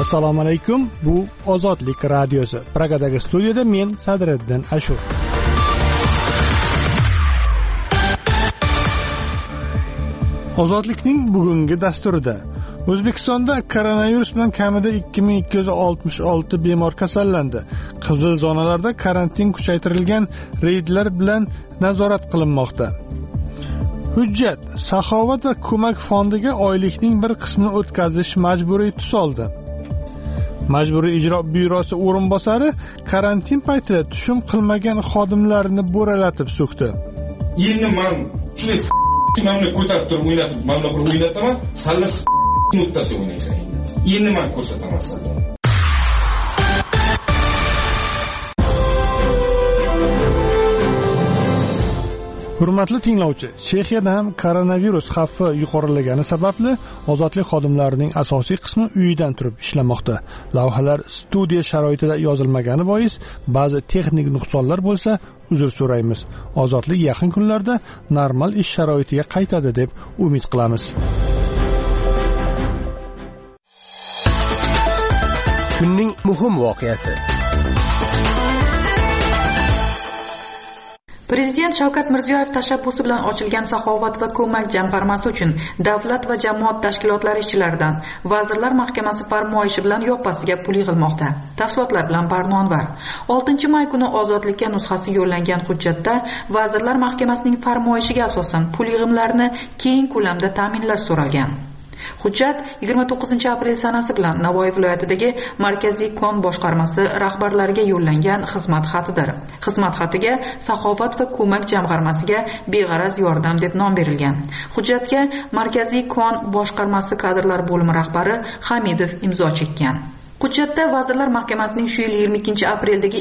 Assalomu alaykum. Bu Ozodlik radiosi. Pragadagi studiyada men Sadriddin Ashur. Ozodlikning bugungi dasturida O'zbekistonda koronavirus bilan kamida 2266 bemor kasallandi. Qizil zonalarda karantin kuchaytirilgan, reydlar bilan nazorat qilinmoqda. Hujjat Saxovat va ko'mak fondiga oylikning bir qismini o'tkazish majburiy tus oldi. Majburiy ijro byurosi o'rinbosari karantin paytida tushum qilmagan xodimlarini bo'ralatib so'kdi. Endi men mamni ko'tarib turib o'ynatib, mana bir o'ynataman, salla nuqtasi o'ynaysan endi. Endi men ko'rsataman sizga. Hurmatli tinglovchi, Chexiyada ham koronavirus xavfi yuqorilagani sababli ozodlik xodimlarining asosiy qismi uyidan turib ishlamoqda. Lavhalar studiya sharoitida yozilmagani bois ba'zi texnik nuqsonlar bo'lsa, uzr so'raymiz. Ozodlik yaqin kunlarda normal ish sharoitiga qaytadi deb umid qilamiz. Kunning muhim voqeasi. Prezident Shavkat Mirziyoyev tashabbusi bilan ochilgan Saxovat va ko'mak jamg'armasi uchun davlat va jamoat tashkilotlari ishchilaridan Vazirlar Mahkamasi farmoyishi bilan yoppasiga pul yig'ilmoqda. Tafsilotlar bilan Barnonvar. 6-may kuni Ozodlikka nusxasi yo'llangan hujjatda Vazirlar Mahkamasining farmoyishiga asosan pul yig'imlarini keng ko'lamda ta'minlash so'ralgan. Hujjat 29-aprel sanasi bilan Navoiy viloyatidagi Markaziy kon boshqarmasi rahbarlariga yo'llangan xizmat xatidir. Xizmat xatiga Saxovat va ko'mak jamg'armasiga beg'araz yordam deb nom berilgan. Hujjatga Markaziy kon boshqarmasi kadrlar bo'limi rahbari Hamidov imzo chekkan. Hujjatda Vazirlar Mahkamasining shu yil 22-apreldagi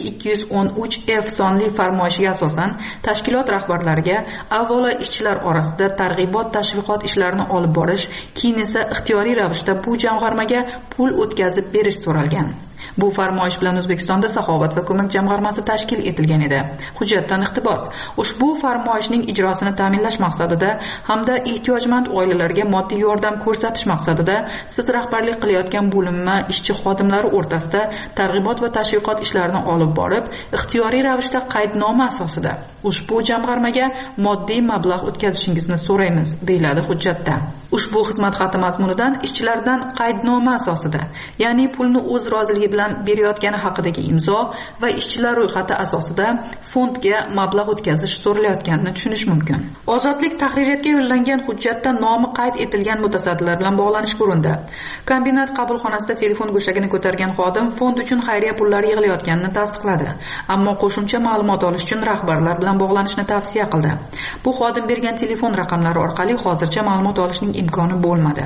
213F sonli farmoyishiga asosan tashkilot rahbarlariga avvalo ishchilar orasida targ'ibot tashviqot ishlarini olib borish, keyin esa ixtiyoriy ravishda bu jamg'armaga pul o'tkazib berish so'ralgan. Bu farmoyish bilan O'zbekistonda Saxovat va ko'mak jamg'armasi tashkil etilgan edi. Hujjatdan iqtibos: ushbu farmoyishning ijrosini ta'minlash maqsadida hamda ehtiyojmand oilalarga moddiy yordam ko'rsatish maqsadida siz rahbarlik qilayotgan bo'linma ishchi xodimlari o'rtasida targ'ibot va tashviqot ishlarini olib borib, ixtiyoriy ravishda qaydnoma asosida ushbu jamg'armaga moddiy mablag' o'tkazishingizni so'raymiz, deyiladi hujjatda. Ushbu xizmat xati mazmunidan ishchilardan qaydnoma asosida, ya'ni pulni o'z roziligi bilan berayotgani haqidagi imzo va ishchilar ro'yxati asosida fondga mablag' o'tkazish so'ralayotganini tushunish mumkin. Ozodlik tahririyatga yo'llangan hujjatda nomi qayd etilgan mutasaddilar bilan bog'lanish ko'rindi. Kombinat qabulxonasida telefon go'shagini ko'targan xodim fond uchun xayriya pullari yig'ilayotganini tasdiqladi, ammo qo'shimcha ma'lumot olish uchun rahbarlar bilan bog'lanishni tavsiya qildi. Bu xodim bergan telefon raqamlari orqali hozircha ma'lumot olishning imkoni bo'lmadi.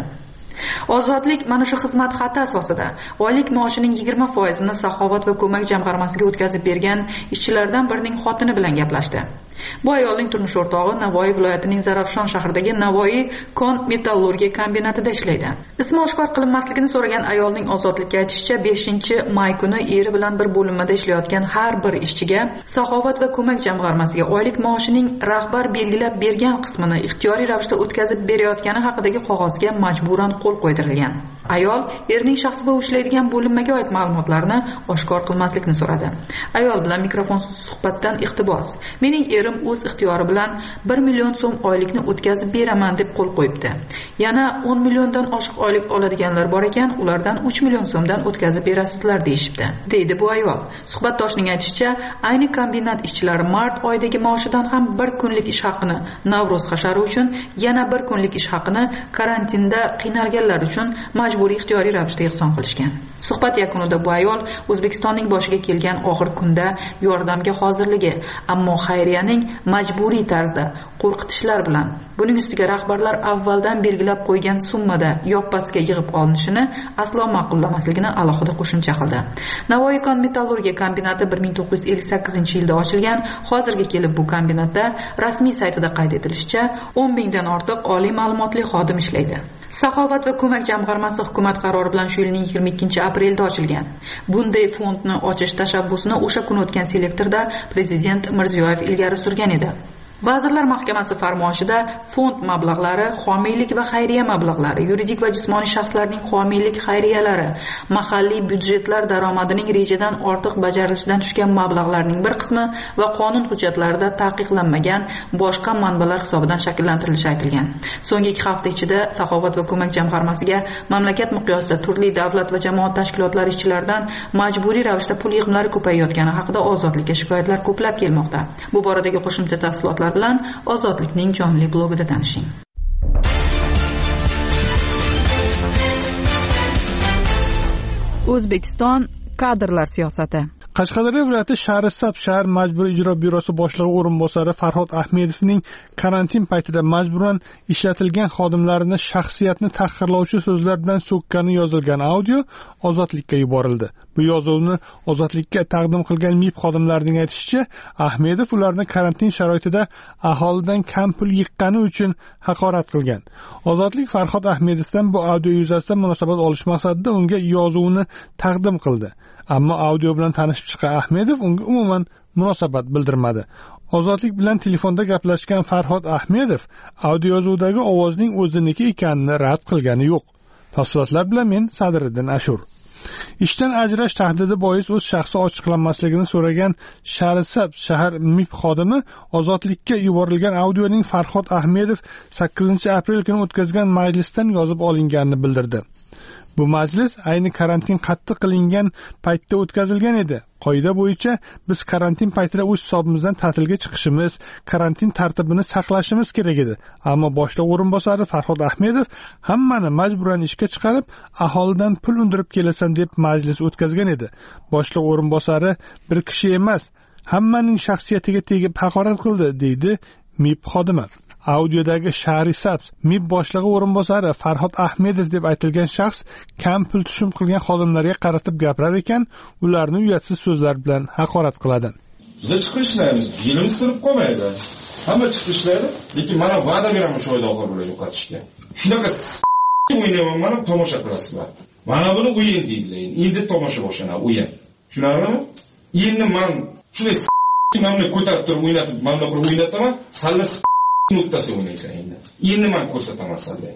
Ozodlik mana shu xizmat xati asosida oylik maoshining 20%ni Saxovat va ko'mak jamg'armasiga o'tkazib bergan ishchilardan birining xotini bilan gaplashdi. Bu ayolning turmush o'rtog'i Navoiy viloyatining Zarafshon shahridagi Navoiy kon metallurgiya kombinatida ishlaydi. Ismi oshkor qilinmasligini so'ragan ayolning Ozodlikka aytishicha, 5-may kuni eri bilan bir bo'linmada ishlayotgan har bir ishchiga Saxovat va ko'mak jamg'armasiga oylik maoshining rahbar belgilab bergan qismini ixtiyoriy ravishda o'tkazib berayotgani haqidagi qog'ozga majburan qo'l qo'ydirilgan. Ayol erning shaxsi va ishlaydigan bo'linmaga oid ma'lumotlarni oshkor qilmaslikni so'radi. Ayol bilan mikrofon suhbatdan iqtibos: mening erim o'z ixtiyori bilan 1 million so'm oylikni o'tkazib beraman deb qo'l qo'yibdi. Yana 10 milliondan oshiq oylik oladiganlar bor ekan, ulardan 3 million so'mdan o'tkazib berasizlar deyishibdi, deydi bu ayol. Suhbatdoshining aytishicha, ayni kombinat ishchilari mart oyidagi maoshidan ham 1 kunlik ish haqini Navro'z hashari uchun, yana 1 kunlik ish haqini karantinda qiynalganlar uchun majburiy ixtiyoriy ravishda ehson qilishgan. Suhbat yakunida bu ayol O'zbekistonning boshiga kelgan og'ir kunda yordamga hozirligi, ammo xayriyaning majburiy tarzda qo'rqitishlar bilan, buning ustiga rahbarlar avvaldan belgilab qo'ygan summada yoppasiga yig'ib olinishini aslo ma'qullamasligini alohida qo'shimcha qildi. Navoiy kon metallurgiya kombinati 1958-yilda ochilgan. Hozirga kelib bu kombinatda rasmiy saytida qayd etilishicha 10 mingdan ortiq oliy ma'lumotli xodim ishlaydi. Saxovat va ko'mak jamg'armasi hukumat qarori bilan shu yilning 22-aprelda ochilgan. Bunday fondni ochish tashabbusini o'sha kun o'tgan selektorda prezident Mirziyoyev ilgari surgan edi. Vazirlar Mahkamasi farmoyishida fond mablag'lari, homiylik va xayriya mablag'lari, yuridik va jismoniy shaxslarning homiylik xayriyalari, mahalliy byudjetlar daromadining rejadan ortiq bajarilishidan tushgan mablag'larning bir qismi va qonun hujjatlarida taqiqlanmagan boshqa manbalar hisobidan shakllantirilishi aytilgan. So'nggi 2 hafta ichida Saxovat va ko'mak jamg'armasiga mamlakat miqyosida turli davlat va jamoat tashkilotlari ishchilaridan majburiy ravishda pul yig'imlari ko'payayotgani haqida Ozodlikka shikoyatlar ko'plab kelmoqda. Bu boradagi qo'shimcha tafsilotlar bilan Ozodlikning jonli blogida tanishing. O'zbekiston kadrlar siyosati. Qashqadaryo viloyati Shahrisabz shahar majburiy ijro byurosi boshlig'i o'rinbosari Farhod Ahmedovning karantin paytida majburan ishlatilgan xodimlarini shaxsiyatni tahqirlovchi so'zlar bilan so'kkani yozilgan audio Ozodlikka yuborildi. Bu yozuvni Ozodlikka taqdim qilgan MIB xodimlarining aytishicha, Ahmedov ularni karantin sharoitida aholidan kam pul yiqqani uchun haqorat qilgan. Ozodlik Farhod Ahmedovdan bu audio yuzasidan munosabat olish maqsadida unga yozuvni taqdim qildi. Ammo audio bilan tanishib chiqqan Ahmedov unga umuman munosabat bildirmadi. Ozodlik bilan telefonda gaplashgan Farhod Ahmedov audio yozuvdagi ovozning o'ziniki ekanini rad qilgani yo'q. Tafsilotlar bilan men Sadriddin Ashur. Ishdan ajrash tahdidi bois o'z shaxsi ochiqlanmasligini so'ragan Shahrisabz shahar MIB xodimi Ozodlikka yuborilgan audioning Farhod Ahmedov 8-aprel kuni o'tkazgan majlisdan yozib olinganini bildirdi. Bu majlis ayni karantin qattiq qilingan paytda o'tkazilgan edi. Qoida bo'yicha biz karantin paytida o'z hisobimizdan ta'tilga chiqishimiz, karantin tartibini saqlashimiz kerak edi. Ammo boshliq o'rinbosari Farhod Ahmedov hammani majburan ishga chiqarib, aholidan pul undirib kelasan deb majlis o'tkazgan edi. Boshliq o'rinbosari bir kishi emas, hammaning shaxsiyatiga tegib haqorat qildi, deydi MIB xodimi. Audiodagi Shahrisabz MIB boshlig'i o'rinbosari Farhod Ahmedov deb aytilgan shaxs kam pul tushum qilgan xodimlarga qaratib gapirar ekan, ularni uyatsiz so'zlar bilan haqorat qiladi. Biz chiqishlaymiz, yilimiz sinib qolmaydi. Hamma chiqishlaydi, lekin mana va'da beraman shu oyda oxir bilan yo'qotishga. Shunaqa o'ynayman, mana tomosha qilasizlar. Mana buni o'yin deydilar. Endi tomosha boshlanadi, o'yin. Tushunarlimi? Endi men shunday mamni ko'tarib turib o'ynatib, mana bir o'ynataman, sallar nuqtasi o'ynaysan endi. Endi men ko'rsataman sizlarga.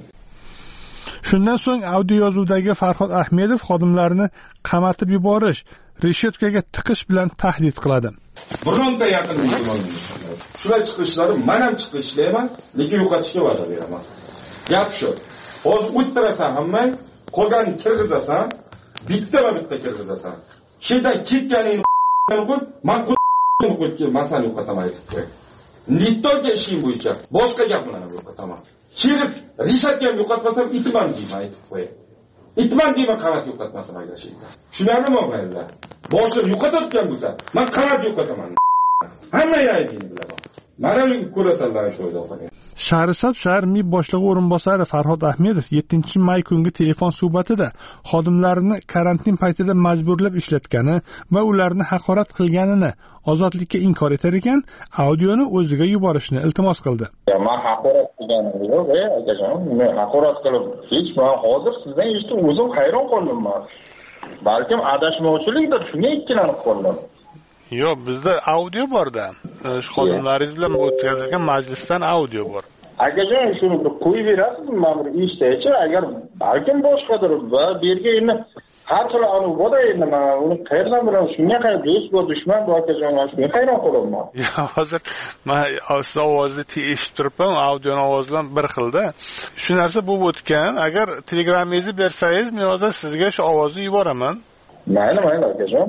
Shundan so'ng audio yozuvdagi Farhod Ahmedov xodimlarini qamatib yuborish, reshotkaga tiqish bilan tahdid qiladi. Bironta yaqin bo'lmaydi. Shular chiqishlari, men ham chiqishlayman, lekin yo'qotishga va'da beraman. Gap shu. Hozir o'ttirasan hamma, qolganini kirgizasan, bitta kirgizasan. Shaydan ketganingni qo'y, men qo'yib masalani yo'qotaman aytib qo'y. Nittoga ishim bo'yicha boshqa gaplarni yo'qotaman. Chirib, rishatgan yo'qotmasam itman deyman aytib qo'y. Itman deyman qavat yo'qotmasam agar shayda. Tushunarlimi o'g'aylar? Boshini yo'qotayotgan bo'lsa, men qavat yo'qotaman. Hamma aytini bilaman. Mana uning ko'rasanlar shu oyda o'qing. Shahrisabz shahar MIB boshlig'i o'rinbosari Farhod Ahmedov 7-may kungi telefon suhbatida xodimlarini karantin paytida majburlab ishlatgani va ularni haqorat qilganini Ozodlikka inkor etar ekan, audioni o'ziga yuborishni iltimos qildi. Men haqorat qilganim yo'q, akajon. Men haqorat qilib, hech men hozir sizdan eshitib o'zim hayron qoldim. Balkim adashmovchilikdir, shunga ikkilanib qoldim. Yo'q, bizda audio bor-da. Xodimlaringiz bilan o'tkazilgan majlisdan audio bor. Akajon, shuni bir qo'yib berasizmi? Men bir eshitaychi, agar balkim boshqadir va bu yerga endi har xil anu bor endi, men uni qayerdan bilaman? Shunga qarab do'st va dushman bor akajon, men shunga hayron qolaman. Hozir men siz ovozni eshitib turibman, audioni ovozi bilan bir xilda. Shu narsa bo'lib o'tgan. Agar telegramingizni bersangiz, men hozir sizga shu ovozni yuboraman. Mayli akajon.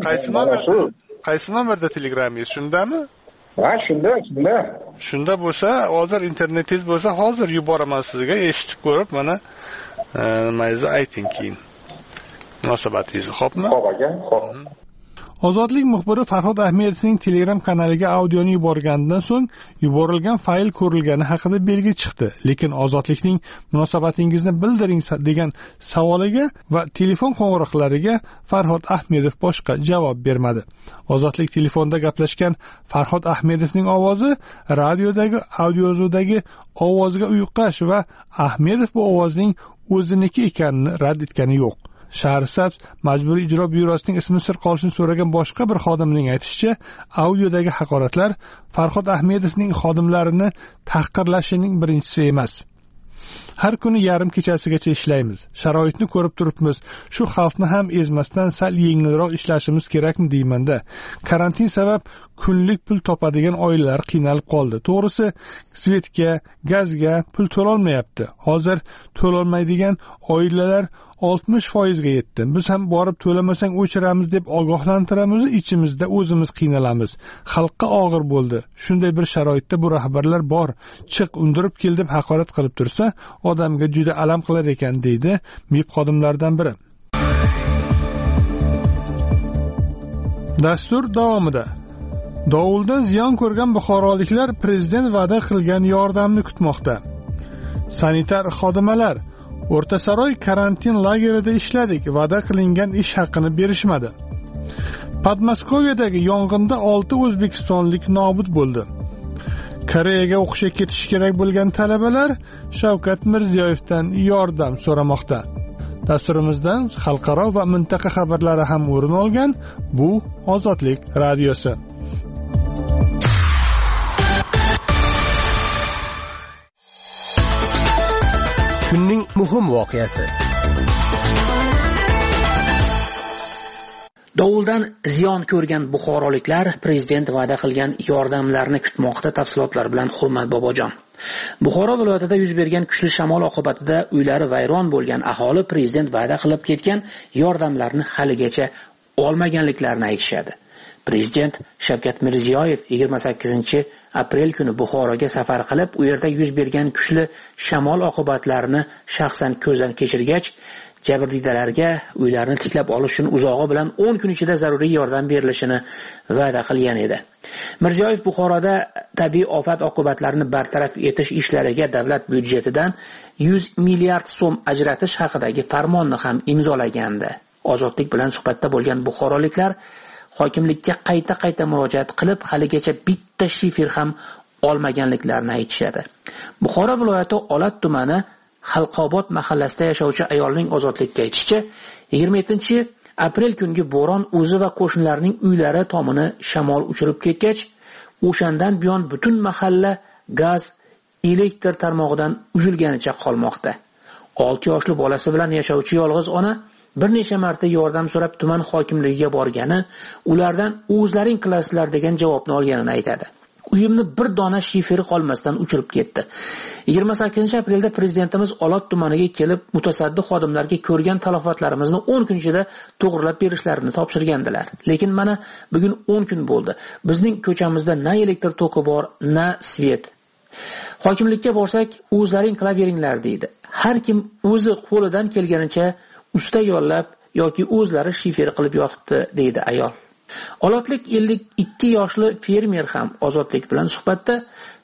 Qaysi nomerda telegramingiz? Shundami? Ha, shunda. Shunda bo'lsa, hozir internetingiz bo'lsa, hozir yuboraman sizga, eshitib ko'rib, mana nimangizni ayting keyin. Munosabatingizni, xo'pmi? Xo'p aka, xo'p. Ozodlik muxbiri Farhod Ahmedovning Telegram kanaliga audioni yuborgandan so'ng yuborilgan fayl ko'rilgani haqida belgi chiqdi. Lekin Ozodlikning munosabatingizni bildiring degan savoliga va telefon qo'ng'iroqlariga Farhod Ahmedov boshqa javob bermadi. Ozodlik telefonda gaplashgan Farhod Ahmedovning ovozi radiodagi audiozudagi ovozga uyqash va Ahmedov bu ovozning o'ziniki ekanini rad etgani yo'q. Shahrisabz Majburiy ijro byurosining ismi sir qolishini so'ragan boshqa bir xodimning aytishicha, audiodagi haqoratlar Farhod Ahmedovning xodimlarini tahqirlashining birinchisi emas. Har kuni yarim kechasigacha ishlaymiz. Sharoitni ko'rib turibmiz. Shu xalqni ham ezmasdan sal yengilroq ishlashimiz kerakmi deymanda. Karantin sabab kunlik pul topadigan oilalar qiynalib qoldi. To'g'risi, svetga, gazga pul to'lolmayapti. Hozir to'lolmaydigan oilalar 60% ga yetdi. Biz ham borib to'lamasang o'chiramiz deb ogohlantiramiz, ichimizda o'zimiz qiynalamiz. Xalqqa og'ir bo'ldi. Shunday bir sharoitda bu rahbarlar bor. Chiq, undirib kel deb haqorat qilib tursa, odamga juda alam qilar ekan, deydi MIB xodimlaridan biri. Dastur davomida dovuldan ziyon ko'rgan buxoroliklar prezident va'da qilgan yordamni kutmoqda. Sanitar xodimalar O'rtasaroy karantin lagerida ishladik, va'da qilingan ish haqini berishmadi. Podmoskoviyadagi yong'inda 6 o'zbekistonlik nobud bo'ldi. Koreyaga o'qishga ketish kerak bo'lgan talabalar Shavkat Mirziyoyevdan yordam so'ramoqda. Dasturimizdan xalqaro va mintaqa xabarlari ham o'rin olgan. Bu Ozodlik radiosi. Kunning muhim voqeasi. Dovuldan ziyon ko'rgan buxoroliklar prezident va'da qilgan yordamlarni kutmoqda. Tafsilotlar bilan Hurmat Bobojon. Buxoro viloyatida yuz bergan kuchli shamol oqibatida uylari vayron bo'lgan aholi prezident va'da qilib ketgan yordamlarni haligacha olmaganliklarini aytishadi. Prezident Shavkat Mirziyoyev 28-aprel kuni Buxoroga safar qilib, u yerda yuz bergan kuchli shamol oqibatlarini shaxsan ko'zdan kechirgach, jabrdiydalarga uylarini tiklab olish uchun uzog'i bilan 10 kun ichida zaruriy yordam berilishini va'da qilgan edi. Mirziyoyev Buxoroda tabiiy ofat oqibatlarini bartaraf etish ishlariga davlat byudjetidan 100 milliard so'm ajratish haqidagi farmonni ham imzolagandi. Ozodlik bilan suhbatda bo'lgan buxoroliklar hokimlikka qayta murojaat qilib, haligacha bitta shifer ham olmaganliklarini aytishadi. Buxoro viloyati Olat tumani Xalqobod mahallasida yashovchi ayolning Ozodlikka aytishicha, 27-aprel kungi bo'ron o'zi va qo'shnilarining uylari tomini shamol uchirib ketgach, o'shandan buyon butun mahalla gaz, elektr tarmog'idan uzilganicha qolmoqda. 6 yoshli bolasi bilan yashovchi yolg'iz ona bir necha marta yordam so'rab tuman hokimligiga borgani, ulardan o'zlaring qilasizlar degan javobni olganini aytadi. Uyimni bir dona shiferi qolmasdan uchirib ketdi. 28-aprelda prezidentimiz Olot tumaniga kelib, mutasaddi xodimlarga ko'rgan talofatlarimizni 10 kun ichida to'g'rilab berishlarini topshirgandilar. Lekin mana bugun 10 kun bo'ldi. Bizning ko'chamizda na elektr toki bor, na svet. Hokimlikka borsak, o'zlaring qilaveringlar deydi. Har kim o'zi qo'lidan kelganicha usta yollab yoki o'zlari shifer qilib yotibdi, deydi ayol. Olotlik 52 yoshli fermer ham Ozodlik bilan suhbatda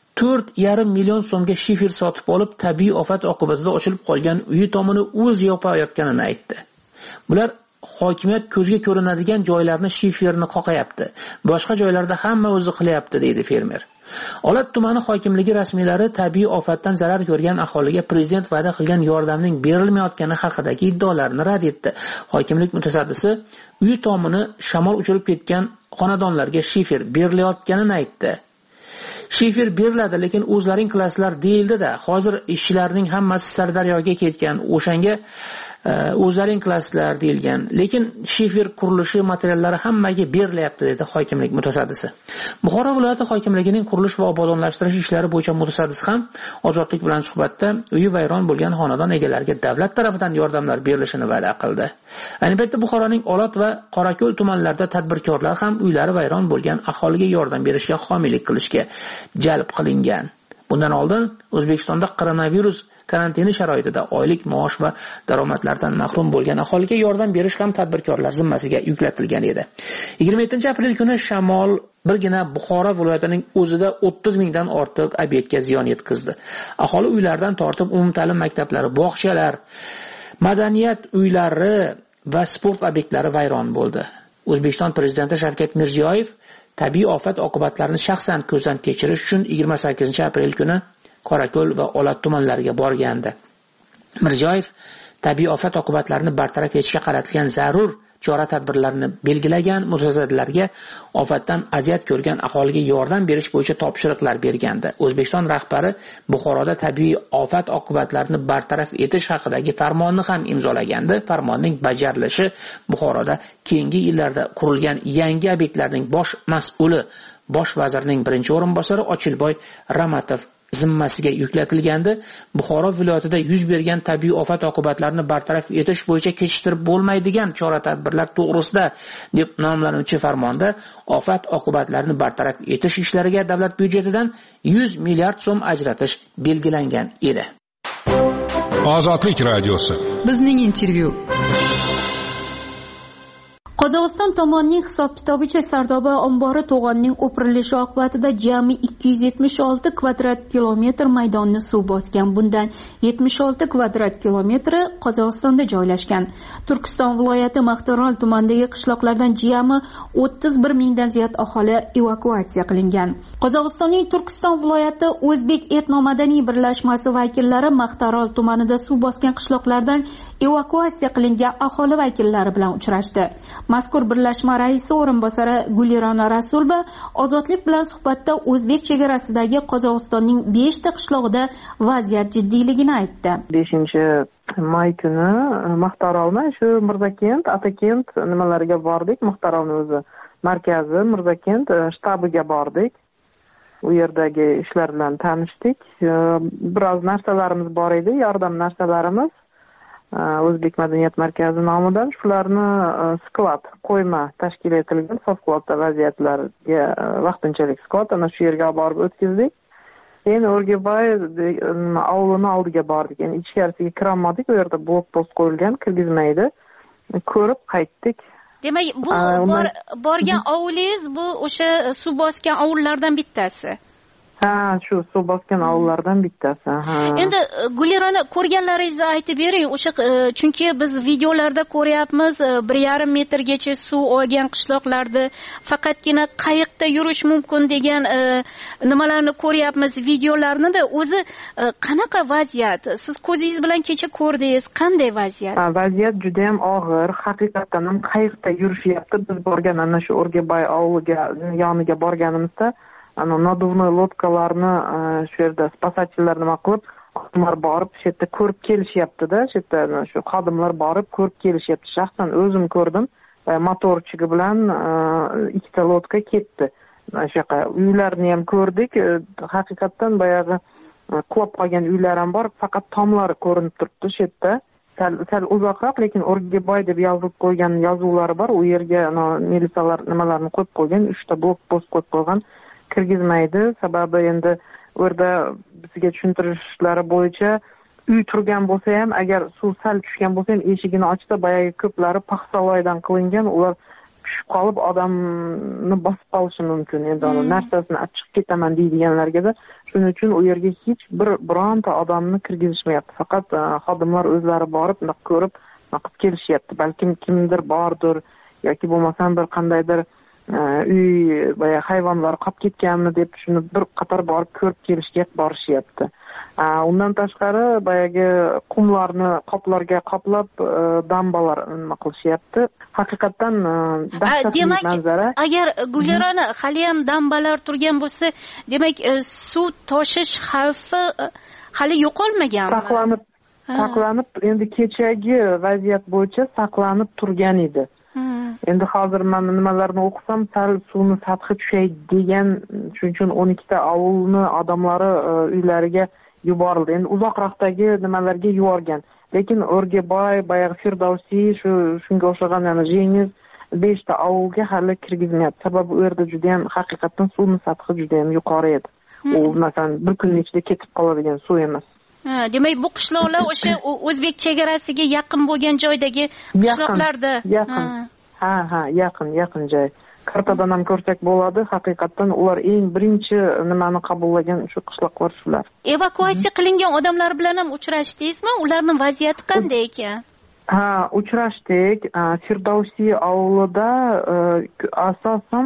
4,5 million so'mga shifer sotib olib, tabiiy ofat oqibatida ochilib qolgan uyi tomini o'zi yopayotganini aytdi. Bular hokimiyat ko'zga ko'rinadigan joylarni shiferni qoqayapti. Boshqa joylarda hamma o'zi qilyapti, deydi fermer. Olat tumani hokimligi rasmiylari tabiiy ofatdan zarar ko'rgan aholiga prezident va'da qilgan yordamning berilmayotgani haqidagi iddaolarni rad etdi. Hokimlik mutasaddisi uyi tomini shamol uchirib ketgan xonadonlarga shifer berilayotganini aytdi. Shifer beriladi, lekin o'zlaring qilasizlar deyildi-da. Hozir ishchilarning hammasi Sirdaryoga ketgan, o'shanga o'zlaring qilasizlar deyilgan. Lekin shifer qurilishi materiallari hammaga berilyapti, dedi hokimlik mutasaddisi. Buxoro viloyati hokimligining qurilish va obodonlashtirish ishlari bo'yicha mutasaddisi ham Ozodlik bilan suhbatda uyi vayron bo'lgan xonadon egalariga davlat tomonidan yordamlar berilishini va'da qildi. Ayni paytda Buxoroning Olot va Qorako'l tumanlarida tadbirkorlar ham uylari vayron bo'lgan aholiga yordam berishga homiylik qilishga jalb qilingan. Bundan oldin O'zbekistonda koronavirus karantini sharoitida oylik maosh va daromadlardan mahrum bo'lgan aholiga yordam berish ham tadbirkorlar zimmasiga yuklatilgan edi. 27-aprel kuni shamol birgina Buxoro viloyatining o'zida 30 mingdan ortiq obyektga ziyon yetkazdi. Aholi uylaridan tortib umumta'lim maktablari, bog'chalar, madaniyat uylari va sport obyektlari vayron bo'ldi. O'zbekiston prezidenti Shavkat Mirziyoyev tabiiy ofat oqibatlarini shaxsan ko'zdan kechirish uchun 28-aprel kuni Qorako'l va Olot tumanlariga borgandi. Mirziyoyev tabiiy ofat oqibatlarini bartaraf etishga qaratilgan zarur chora-tadbirlarni belgilagan, mutasaddilarga ofatdan aziyat ko'rgan aholiga yordam berish bo'yicha topshiriqlar bergandi. O'zbekiston rahbari Buxoroda tabiiy ofat oqibatlarini bartaraf etish haqidagi farmonni ham imzolagandi. Farmonning bajarilishi Buxoroda keyingi yillarda qurilgan yangi obyektlarning bosh mas'uli bosh vazirning birinchi o'rinbosari Ochilboy Ramatov zimmasiga yuklatilgandi. Buxoro viloyatida yuz bergan tabiiy ofat oqibatlarini bartaraf etish bo'yicha kechiktirib bo'lmaydigan chora-tadbirlar to'g'risida deb nomlanuvchi farmonda ofat oqibatlarini bartaraf etish ishlariga davlat byudjetidan 100 milliard so'm ajratish belgilangan edi. Ozodlik radiosi. Bizning intervyu. Qozog'iston tomonining hisob-kitobicha Sardoba ombori to'g'onning o'pirilishi oqibatida jami 276 kvadrat kilometr maydonni suv bosgan. Bundan 76 kvadrat kilometri Qozog'istonda joylashgan. Turkiston viloyati Maqtarol tumanidagi qishloqlardan jami 31 mingdan ziyod aholi evakuatsiya qilingan. Qozog'istonning Turkiston viloyati O'zbek etnomadaniy birlashmasi vakillari Maqtarol tumanida suv bosgan qishloqlardan evakuatsiya qilingan aholi vakillari bilan uchrashdi. Mazkur birlashma raisi o'rinbosari Gulirona Rasulova Ozodlik bilan suhbatda O'zbek chegarasidagi Qozog'istonning 5 ta qishlog'ida vaziyat jiddiyligini aytdi. 5-may kuni Maqtarolni shu Mirzakent, Atakent nimalariga bordik. Maqtarolni o'zi markazi Mirzakent shtabiga bordik. U yerdagi ishlar bilan tanishdik. Biroz narsalarimiz bor edi, yordam narsalarimiz. O'zbek madaniyat markazi nomidan shularni sklad, qo'yma tashkil etilgan favqulodda vaziyatlarga vaqtinchalik sklad, ana shu yerga borib o'tkazdik. Keyin O'rgibay avlini oldiga bordik. Endi ichkarisiga kirolmadik, u yerda blokpost qo'yilgan, kirgizmaydi. Ko'rib qaytdik. Demak, bu borgan ovulingiz bu o'sha suv bosgan ovullardan bittasi. Ha, shu suv bosgan ovullardan bittasi. Endi Gulirona, ko'rganlaringizni aytib bering. O'sha chunki biz videolarda ko'ryapmiz, 1,5 metrgacha suv olgan qishloqlarda faqatgina qayiqda yurish mumkin degan nimalarni ko'ryapmiz, videolarni-da. O'zi qanaqa vaziyat? Siz ko'zingiz bilan kecha ko'rdingiz, qanday vaziyat? Vaziyat juda ham og'ir. Haqiqatan ham qayiqda yurishyapti. Biz borgan ana shu O'rgibay ovuliga yoniga borganimizda naduvnoy lodkalarni shu yerda spasatellar nima qilib, xodimlar borib shu yerda ko'rib kelishyapti-da, shu yerda shu xodimlar borib ko'rib kelishyapti. Shaxsan o'zim ko'rdim. Motorchigi bilan 2 ta lodka ketdi. Shu yoqqa uylarni ham ko'rdik. Haqiqatan boyagi qulab qolgan uylar ham bor, faqat tomlari ko'rinib turibdi shu yerda. Sal uzoqroq, lekin O'rgibay deb yozib qo'ygan yozuvlari bor. U yerga militsiyalar nimalarni qo'yib qo'ygan, 3 ta blokpost qo'yib qo'ygan. Kirgizmaydi. Sababi endi u yerda bizga tushuntirishlari bo'yicha uy turgan bo'lsa ham, agar suv sal tushgan bo'lsa ham eshigini ochsa, boyagi ko'plari paxsaloydan qilingan, ular tushib qolib odamni bosib qolishi mumkin. Endi narsasini chiqib ketaman deydiganlarga-da shuning uchun u yerga hech bironta odamni kirgizishmayapti. Faqat xodimlar o'zlari borib ko'rib qilib kelishyapti. Balkim kimdir bordir yoki bo'lmasam bir qandaydir uy boya hayvonlar qolib ketganmi deb shuni bir qator borib ko'rib kelishga borishyapti. Undan tashqari boyagi qumlarni qoplarga qoplab dambalar nima qilishyapti. Haqiqatan dahshatli manzara. Agar Gulirona hali ham dambalar turgan bo'lsa, demak suv toshish xavfi hali yo'qolmaganmi? Saqlanib, endi kechagi vaziyat bo'yicha saqlanib turgan edi. Endi hozir men nimalarni o'qisam, sal suvni sathi tushaydi degan, shuning uchun 12 ta ovulni odamlari uylariga yuborildi. Endi uzoqroqdagi nimalarga yuborgan. Lekin O'rgibay, bayag'i Firdavsiy, shunga o'xshagan yana Jengiz 5 ta ovulga hali kirgizmayapti. Sababi u yerda juda ham haqiqatan suvning sathi juda ham yuqori edi. U masalan bir kunning ichida ketib qoladigan suv emas. Demak, bu qishloqlar o'sha O'zbek chegarasiga yaqin bo'lgan joydagi qishloqlarda. Yaqin joy. Kartadan ham ko'rsak bo'ladi. Haqiqatan ular eng birinchi nimani qabullagan shu qishloqlar shular. Evakuatsiya qilingan odamlar bilan ham uchrashdingizmi? Ularning vaziyati qanday ekan? Uchrashdik. Firdavsiy ovulida asosan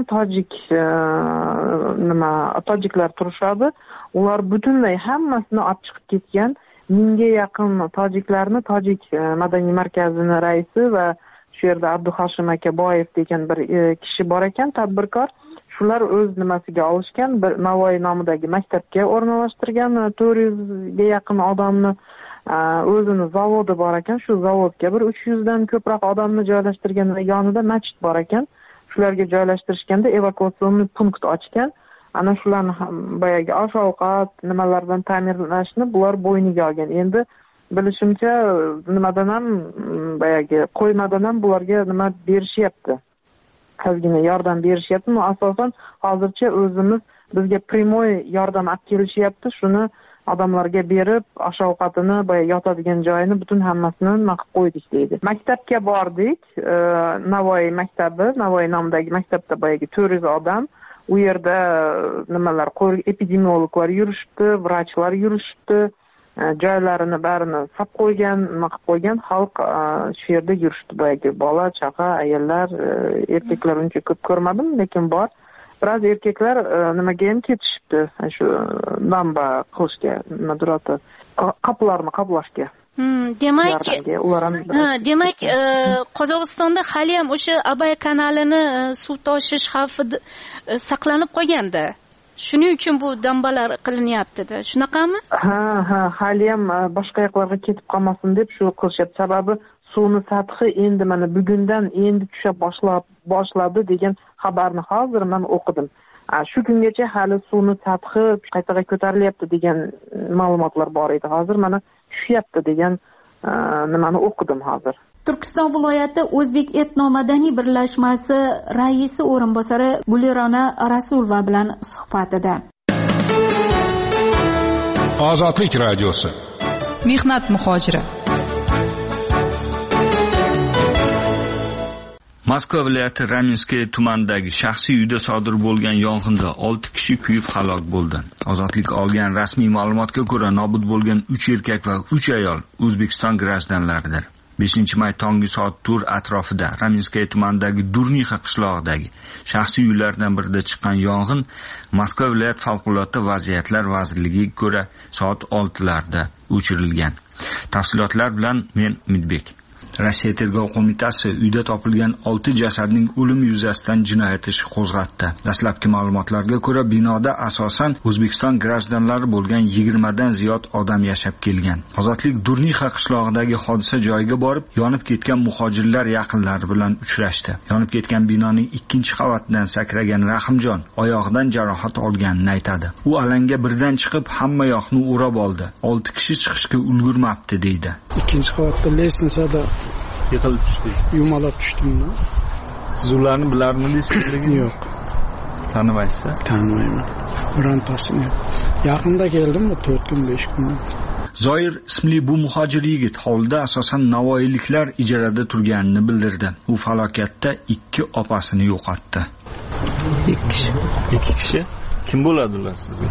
tojiklar turishadi. Ular butunlay hammasini olib chiqib ketgan. 1000 ga yaqin tojiklarni tojik madaniy markazining raisi va shu yerda Abduhashim aka Boyev degan bir kishi bor ekan, tadbirkor. Shular o'z nimasiga olishgan, bir Navoiy nomidagi maktabga o'rnalashtirgan 400 ga yaqin odamni. O'zini zavodi bor ekan, shu zavodga bir 300 dan ko'proq odamni joylashtirgan va yonida masjid bor ekan. Shularga joylashtirishganda evakuatsion punkt ochgan. Ana shularni boyagi osh-ovqat nimalar bilan ta'minlashni bular bo'yniga olgan. Endi bilishimcha nimadan ham boyagi qo'ymadan ham bularga nima berishyapti. Ozgina yordam berishyapti. Asosan hozircha o'zimiz bizga primoy yordam olib kelishyapti. Shuni odamlarga berib, osh-ovqatini, boya yotadigan joyini butun hammasini nima qilib qo'ydik deydi. Maktabga bordik. Navoiy maktabi, Navoiy nomidagi maktabda boyagi 400 odam. U yerda nimalar, epidemiologlar yurishibdi, vrachlar yurishibdi. Joylarini barini sab qo'ygan, nima qilib qo'ygan, xalq shu yerda yurishibdi. Boyagi bola, chaqa, ayollar, erkaklar uncha ko'p ko'rmadim, lekin bor. Biroz erkaklar nimaga ham ketishibdi, shu namba qilishga, nima durati, qoplarni qoplashga. Demak, Qozog'istonda hali ham o'sha Abay kanalini suv toshish xavfi saqlanib qolganda. Shuning uchun bu dambalar qilinyapti-da. Shunaqami? Ha, hali ham boshqa yoqlarga ketib qolmasin deb shu qilishyapti. Sababi suvni sathi endi mana bugundan endi tusha boshladi degan xabarni hozir men o'qidim. Shu kungacha hali suvni sathi qaytaga ko'tarilyapti degan ma'lumotlar bor edi. Hozir mana tushyapti degan nimani o'qidim hozir. Turkiston viloyati O'zbek etnomadaniy birlashmasi raisi o'rinbosari Gulirona Rasulova bilan suhbatida. Ozodlik radiosi. Mehnat muhojiri. Moskva viloyati Raminskiy tumanidagi shaxsiy uyda sodir bo'lgan yong'inda 6 kishi kuyib halok bo'ldi. Ozodlik olgan rasmiy ma'lumotga ko'ra, nobud bo'lgan 3 erkak va 3 ayol O'zbekiston grajdanlaridir. 5-may tongi soat 4 atrofida Raminskiy tumanidagi Durnixa qishlog'idagi shaxsiy uylardan birida chiqqan yong'in Moskva viloyat favqulodda vaziyatlar vazirligiga ko'ra soat 6larda o'chirilgan. Tafsilotlar bilan men Umidbek. Rossiya tergov qo'mitasi uyda topilgan 6 jasadning o'limi yuzasidan jinoyat ishi qo'zg'atdi. Dastlabki ma'lumotlarga ko'ra, binoda asosan O'zbekiston grajdanlari bo'lgan 20 dan ziyod odam yashab kelgan. Ozodlik Durnixa qishlog'idagi hodisa joyiga borib, yonib ketgan muhojirlar yaqinlari bilan uchrashdi. Yonib ketgan binoning 2-qavatidan sakragan Rahimjon oyog'idan jarohat olganini aytadi. U alanga birdan chiqib, hamma yoqni o'rab oldi. 6 kishi chiqishga ulgurmabdi deydi. 2-qavatda lestnitsada yiqilib tushdik. Yumalab tushdim-da. Siz ularni bilarmidingiz? Yo'q. Tanimaysiz? Tanimayman. Birontasini. Yaqinda keldim, 4 kun, 5 kun. Zoir ismli bu muhojir yigit hovlida asosan navoiyliklar ijarada turganini bildirdi. U falokatda 2 opasini yo'qotdi. 2 kishi? Kim bo'ladi ular sizga?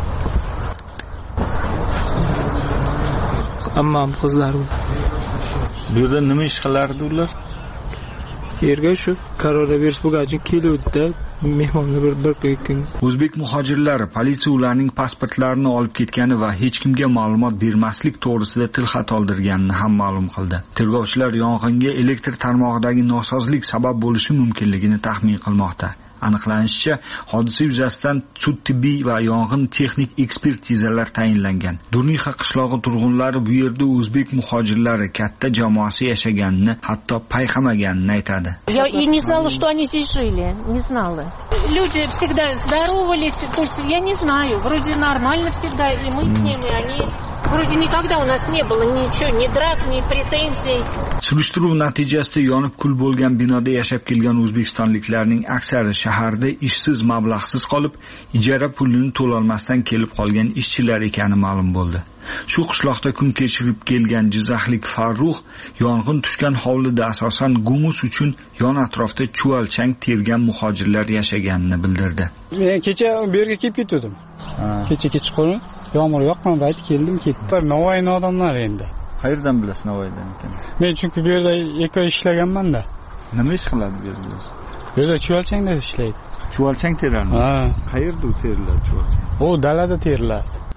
Ammam qizlari. Bu yerda nima ish qilardi ular? Yerga shu koronavirus bo'lgach keluvdi-da, mehmonni bir kun. O'zbek muhojirlari politsiya ularning pasportlarini olib ketgani va hech kimga ma'lumot bermaslik to'g'risida tilxat oldirganini ham ma'lum qildi. Tergovchilar yong'inga elektr tarmog'idagi nosozlik sabab bo'lishi mumkinligini taxmin qilmoqda. Aniqlanishicha, hodisa yuzasidan sud-tibbiy va yong'in texnik ekspertizalar tayinlangan. Durnixa qishlog'i turg'unlari bu yerda o'zbek muhojirlari katta jamoasi yashaganini, hatto payqamaganini aytadi. Я и не знала, что они здесь жили, не знала. Люди всегда здоровались, то есть я не знаю, вроде нормально всегда, и мы к ним, и они вроде никогда у нас не было ничего, ни драк, ни претензий. Surishtiruv natijasida yonib kul bo'lgan binoda yashab kelgan o'zbekistonliklarning aksari shaharda ishsiz, mablag'siz qolib, ijara pulini to'lolmasdan kelib qolgan ishchilar ekani ma'lum bo'ldi. Shu qishloqda kun kechirib kelgan jizzaxlik Farruh yong'in tushgan hovlida asosan gumus uchun yon atrofda chuvalchang tergan muhojirlar yashaganini bildirdi. Men kecha bu yerga kelib ketdim. Kecha kechqurun yomg'ir yoqqan payt keldim ketdim. Navoiyning odamlari endi. Qayerdan bilasiz Navoiydan ekan? Men chunki bu yerda 2 oy ishlaganman-da. Nima ish qiladi bu yerda? Bu yerda chuvalchangda ishlaydi. Chuvalchang teriladi. Ha. Qayerda u teriladi chuvalchang? O dalada teriladi.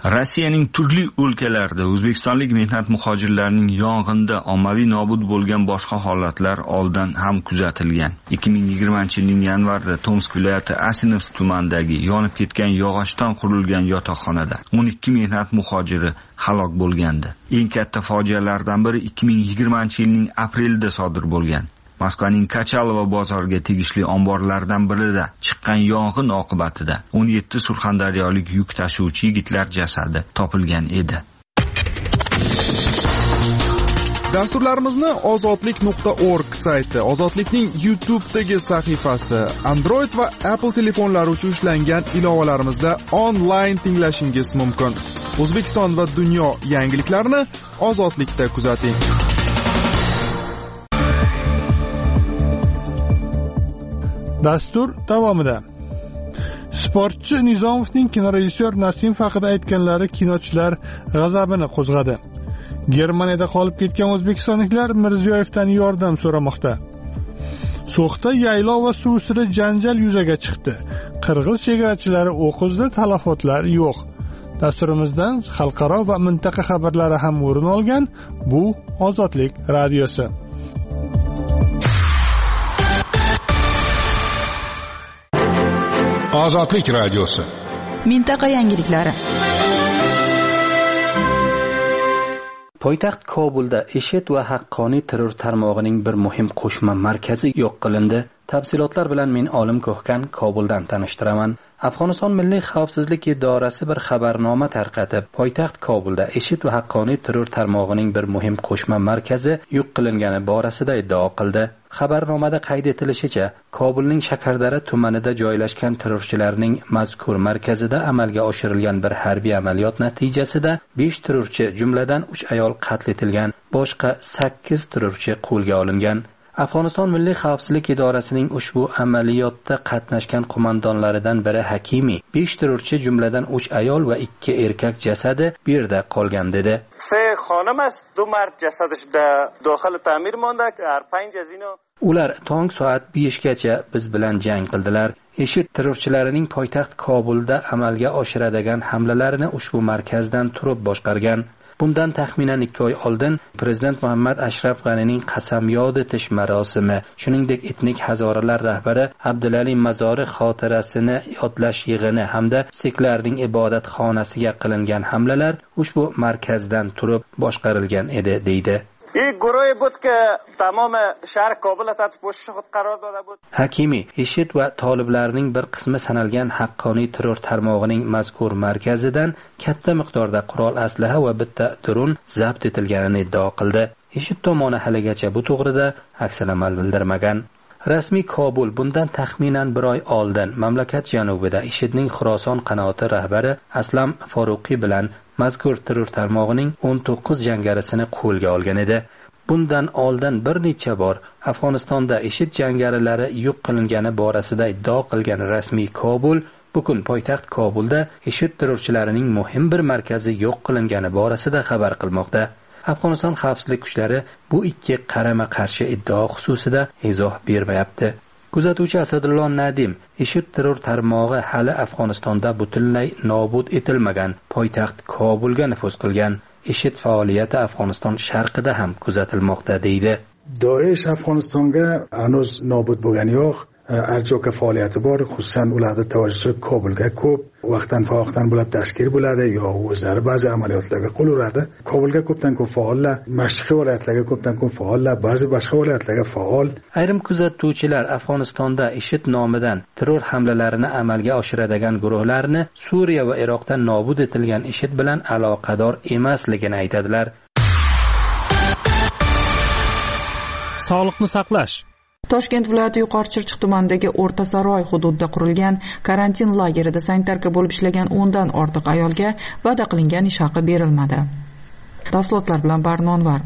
Rossiyaning turli o'lkalarida o'zbekistonlik mehnat muhojirlarining yong'inda ommaviy nobud bo'lgan boshqa holatlar oldin ham kuzatilgan. 2020-yilning yanvarida Tomsk viloyati Asinovsk tumanidagi yonib ketgan yog'ochdan qurilgan yotoqxonada 12 mehnat muhojiri halok bo'lgandi. Eng katta fojialardan biri 2020-yilning aprelida sodir bo'lgan. Moskvaning Kachalova bozoriga tegishli omborlardan birida chiqqan yong'in oqibatida 17 surxondaryolik yuk tashuvchi yigitlar jasadi topilgan edi. Dasturlarimizni ozodlik.org sayti, Ozodlikning YouTube'dagi sahifasi, Android va Apple telefonlari uchun ishlangan ilovalarimizda onlayn tinglashingiz mumkin. O'zbekiston va dunyo yangiliklarini Ozodlikda kuzating. Dastur davomida sportchi Nizomovning kinorejissyor Nasim haqida aytganlari kinochilar g'azabini qo'zg'adi. Germaniyada qolib ketgan o'zbekistonliklar Mirziyoyevdan yordam so'ramoqda. So'xda yaylov va suv ustida janjal yuzaga chiqdi. Qirg'iz chegarachilari o'q uzdi, talafotlar yo'q. Dasturimizdan xalqaro va mintaqa xabarlari ham o'rin olgan. Bu Ozodlik radiosi. Ozodlik radiosi. Mintaqa yangiliklari. Poytaxt Kobulda IShID va haqqoniy terror tarmog'ining bir muhim qo'shma markazi yo'q qilindi. Tafsilotlar bilan men Olim Ko'hkan Kobuldan tanishtiraman. Afg'oniston Milliy xavfsizlik idorasi bir xabarnoma tarqatib, poytaxt Kobulda IShID va haqqoniy terror tarmog'ining bir muhim qo'shma markazi yo'q qilingani borasida iddao qildi. Xabarnomada qayd etilishicha, Kobulning Shakardara tumanida joylashgan terrorchilarning mazkur markazida amalga oshirilgan bir harbiy amaliyot natijasida 5 terrorchi, jumladan 3 ayol qatl etilgan, boshqa 8 terrorchi qo'lga olingan. Afg'oniston Milliy xavfsizlik idorasining ushbu amaliyotda qatnashgan qo'mondonlaridan biri Hakimi 5 terrorchi, jumladan 3 ayol va 2 erkak jasadi bu yerda qolgan dedi. 3 xonim است، 2 مرد جسدش در داخل تعمیر مانده که هر 5 از اینا Ular tong soat 5 gacha biz bilan jang qildilar. IShID terrorchilarining poytaxt Kobulda amalga oshiradigan hamlalarini ushbu markazdan turib boshqargan. Bundan taxminan 2 oy oldin Prezident Muhammad Ashraf G'anining qasamyod etish marosimi, shuningdek etnik hazoralar rahbari Abdulali Mazori xotirasini yodlash yig'ini hamda siklarning ibodatxonasiga qilingan hamlalar ushbu markazdan turib boshqarilgan edi, deydi. یک گروهی بود که تمام شهر کابل تحت پوشش خود قرار داده بود. Hakimi IShID va toliblarning bir qismi sanalgan haqqoniy terror tarmog'ining mazkur markazidan katta miqdorda qurol aslaha va bitta dron zabt etilganini iddao qildi. IShID tomoni haligacha bu to'g'rida aksalamal bildirmagan. Rasmiy Kobul bundan taxminan 1 oy oldin mamlakat janubida IShIDning Xuroson qanoti rahbari Aslam Foruqiy bilan mazkur terror tarmog'ining 19 jangarisini qo'lga olgan edi. Bundan oldin bir necha bor Afg'onistonda IShID jangarilari yo'q qilingani borasida iddao qilgan rasmiy Kobul bugun poytaxt Kobulda IShID terrorchilarining muhim bir markazi yo'q qilingani borasida xabar qilmoqda. Afg'oniston xavfsizlik kuchlari bu ikki qarama-qarshi iddao xususida izoh bermayapti. Kuzatuvchi Asadullo Nadim IShID terror tarmog'i hali Afg'onistonda butunlay nobud etilmagan poytaxt Kobulga nufuz qilgan. IShID faoliyati Afg'oniston sharqida ham kuzatilmoqda, deydi. Daesh Afg'onistonga hanuz nobud bo'lgani yo'q. Arjoka faoliyati bor, xususan ularda tavajjuh Kobulga ko'p, vaqtdan favoqdan bo'ladi tashkil bo'ladi yo o'zlari ba'zi amaliyotlarga qo'l uradi. Kobulga ko'pdan ko'p faollar, mashriqiy viloyatlarga ko'pdan ko'p faollar, ba'zi boshqa viloyatlarga faol. Ayrim kuzatuvchilar Afg'onistonda IShID nomidan terror hamlalarini amalga oshiradigan guruhlarni Suriya va Iroqda nobud etilgan IShID bilan aloqador emasligini aytadilar. Sog'liqni saqlash. Toshkent viloyati Yuqori Chirchiq tumanidagi O'rta Saroy hududida qurilgan karantin lagerida sanitarka bo'lib ishlagan 10 dan ortiq ayolga va'da qilingan ish haqi berilmadi. Tafsilotlar bilan Barnonvar.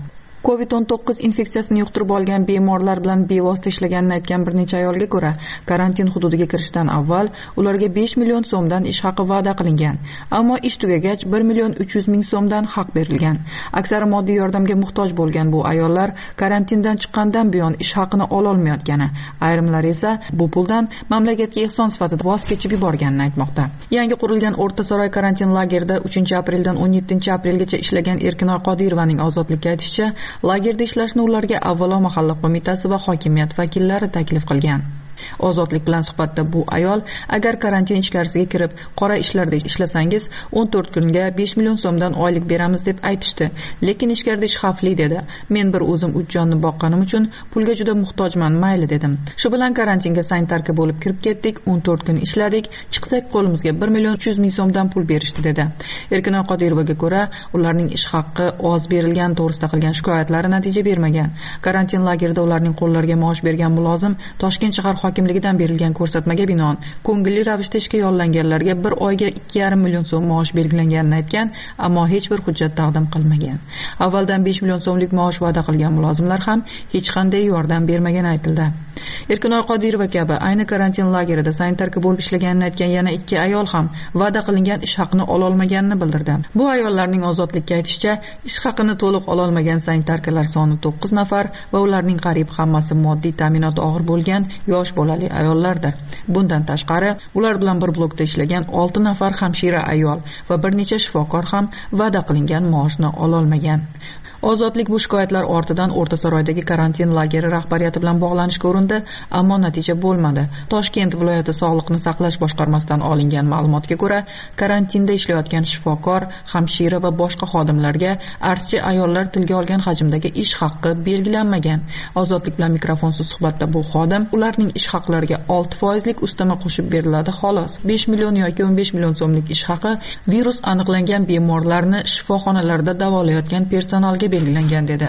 COVID-19 infeksiyasini yuqtirib olgan bemorlar bilan bevosita ishlaganini aytgan bir necha ayolga ko'ra, karantin hududiga kirishdan avval ularga 5 million so'mdan ish haqi va'da qilingan, ammo ish tugagach 1 million 300 ming so'mdan haq berilgan. Aksari moddiy yordamga muhtoj bo'lgan bu ayollar karantindan chiqqandan buyon ish haqini ola olmayotgani, ayrimlar esa bu puldan mamlakatga ehson sifatida voz kechib yuborganini aytmoqda. Yangi qurilgan O'rtasaroy karantin lagerida 3-apreldan 17-aprelgacha ishlagan Erkinoy Qodirovaning ozodlikka aytishicha, lagerda ishlashni ularga avvalo mahalla qo'mitasi va hokimiyat vakillari taklif qilgan. Ozodlik bilan suhbatda bu ayol, agar karantin ichkarisiga kirib qora ishlarda ishlasangiz 14 kunga 5 million so'mdan oylik beramiz deb aytishdi, lekin ichkarida ish xavfli dedi. Men bir o'zim 3 jonni boqqanim uchun pulga juda muhtojman, mayli dedim. Shu bilan karantinga sanitarka bo'lib kirib ketdik, 14 kun ishladik, chiqsak qo'limizga 1 million 300 ming so'mdan pul berishdi dedi. Erkinoy Qodirovaga ko'ra, ularning ish haqqi oz berilgan to'g'risida qilgan shikoyatlari natija bermagan. Karantin lagerida ularning qo'llariga maosh bergan mulozim Toshkent shahar hokimligidan berilgan ko'rsatmaga binoan ko'ngilli ravishda ishga yollanganlarga bir oyga 2,5 million so'm maosh belgilanganini aytgan, ammo hech bir hujjat taqdim qilmagan. Avvaldan 5 million so'mlik maosh va'da qilgan mulozimlar ham hech qanday yordam bermagani aytildi. Erkinoy Qodirova kabi ayni karantin lagerida sanitarka bo'lib ishlaganini aytgan yana 2 ayol ham va'da qilingan ish haqini ola olmaganini bildirdi. Bu ayollarning ozodlikka aytishicha, ish haqini to'liq ola olmagan sanitarkalar soni 9 nafar va ularning qariyb hammasi moddiy ta'minoti og'ir bo'lgan yosh bolali ayollardir. Bundan tashqari, ular bilan bir blokda ishlagan 6 nafar hamshira ayol va bir necha shifokor ham va'da qilingan maoshni ola olmagan. Ozodlik bu shikoyatlar ortidan O'rtasaroydagi karantin lageri rahbariyati bilan bog'lanishga urindi, ammo natija bo'lmadi. Toshkent viloyati sog'liqni saqlash boshqarmasidan olingan ma'lumotga ko'ra, karantinda ishlayotgan shifokor, hamshira va boshqa xodimlarga arzchi ayollar tilga olgan hajmdagi ish haqqi belgilanmagan. Ozodlik bilan mikrofonsiz suhbatda bu xodim ularning ish haqlariga 6% ustama qo'shib beriladi xolos. 5 million yoki 15 million so'mlik ish haqi virus aniqlangan bemorlarni shifoxonalarda davolayotgan personalga belgilangan dedi.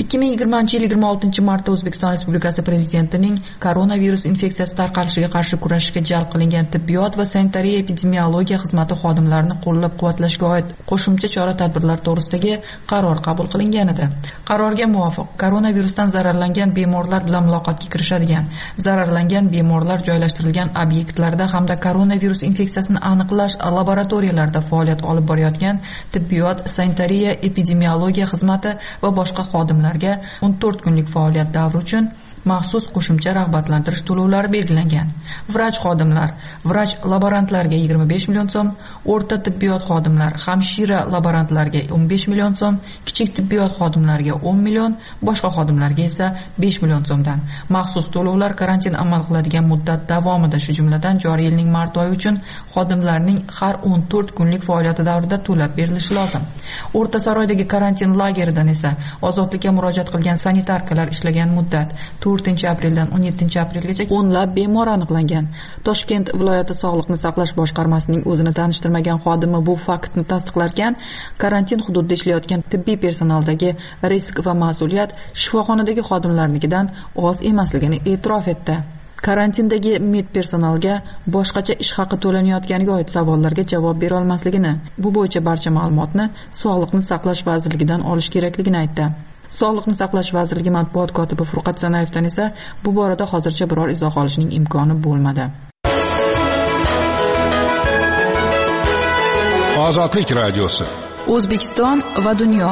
2020 yil 26 martda O'zbekiston Respublikasi Prezidentining koronavirus infeksiyasi tarqalishiga qarshi kurashishga jalb qilingan tibbiyot va sanitariya epidemiologiya xizmati xodimlarini qo'llab-quvvatlashga oid qo'shimcha chora-tadbirlar to'g'risidagi qaror qabul qilingan edi. Qarorga muvofiq, koronavirusdan zararlangan bemorlar bilan muloqotga kirishadigan, zararlangan bemorlar joylashtirilgan obyektlarda hamda koronavirus infeksiyasini aniqlash laboratoriyalarida faoliyat olib borayotgan tibbiyot, sanitariya epidemiologiya xizmati va boshqa xodimlarga 14 kunlik faoliyat davri uchun maxsus qo'shimcha rag'batlantirish to'lovlari belgilangan. Vrach xodimlar, vrach laborantlarga 25 million so'm, o'rta tibbiyot xodimlar, hamshira laborantlarga 15 million so'm, kichik tibbiyot xodimlariga 10 million, boshqa xodimlarga esa 5 million so'mdan. Maxsus to'lovlar karantin amal qiladigan muddat davomida, shu jumladan joriy yilning mart oyi uchun xodimlarning har 14 kunlik faoliyati davrida to'lab berilishi lozim. O'rtasaroydagi karantin lageridan esa ozodlikka murojaat qilgan sanitarkalar ishlagan muddat 4-apreldan 17-aprelgacha o'nlab bemor aniqlangan. Toshkent viloyati sog'liqni saqlash boshqarmasining o'zini tanishtirmagan xodimi bu faktni tasdiqlarkan, karantin hududida ishlayotgan tibbiy personaldagi risk va mas'uliyat shifoxonadagi xodimlarnikidan oz emasligini e'tirof etdi. Karantindagi med personalga boshqacha ish haqi to'lanayotganiga oid savollarga javob bera olmasligini, bu bo'yicha barcha ma'lumotni Sog'liqni saqlash vazirligidan olish kerakligini aytdi. Sog'liqni saqlash vazirligi matbuot kotibi Furqat Sanayevdan esa bu borada hozircha biror izoh olishning imkoni bo'lmadi. Ozodlik radiosi. O'zbekiston va dunyo.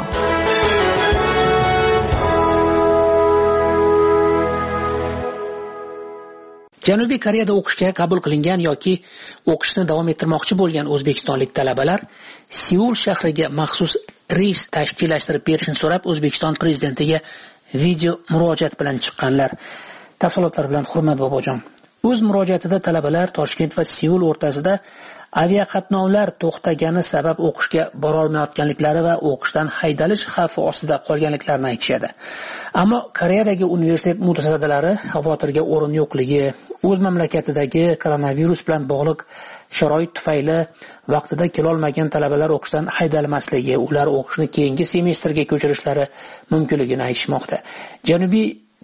Janubiy Koreyada o'qishga qabul qilingan yoki o'qishni davom ettirmoqchi bo'lgan o'zbekistonlik talabalar Seul shahriga maxsus reys tashkillashtirib berishni so'rab O'zbekiston prezidentiga video murojaat bilan chiqqanlar. Tafsilotlar bilan Hurmat Bobojon. O'z murojaatida talabalar Toshkent va Seul o'rtasida aviaqatnovlar to'xtagani sabab o'qishga bora olmayotganliklari va o'qishdan haydalish xavfi ostida qolganliklarini aytishadi. Ammo Koreyadagi universitet mutasaddilari xavotirga o'rin yo'qligi, o'z mamlakatidagi koronavirus bilan bog'liq sharoit tufayli vaqtida kela olmagan talabalar o'qishdan haydalmasligi, ular o'qishni keyingi semestrga ko'chirishlari mumkinligini aytishmoqda. Janubiy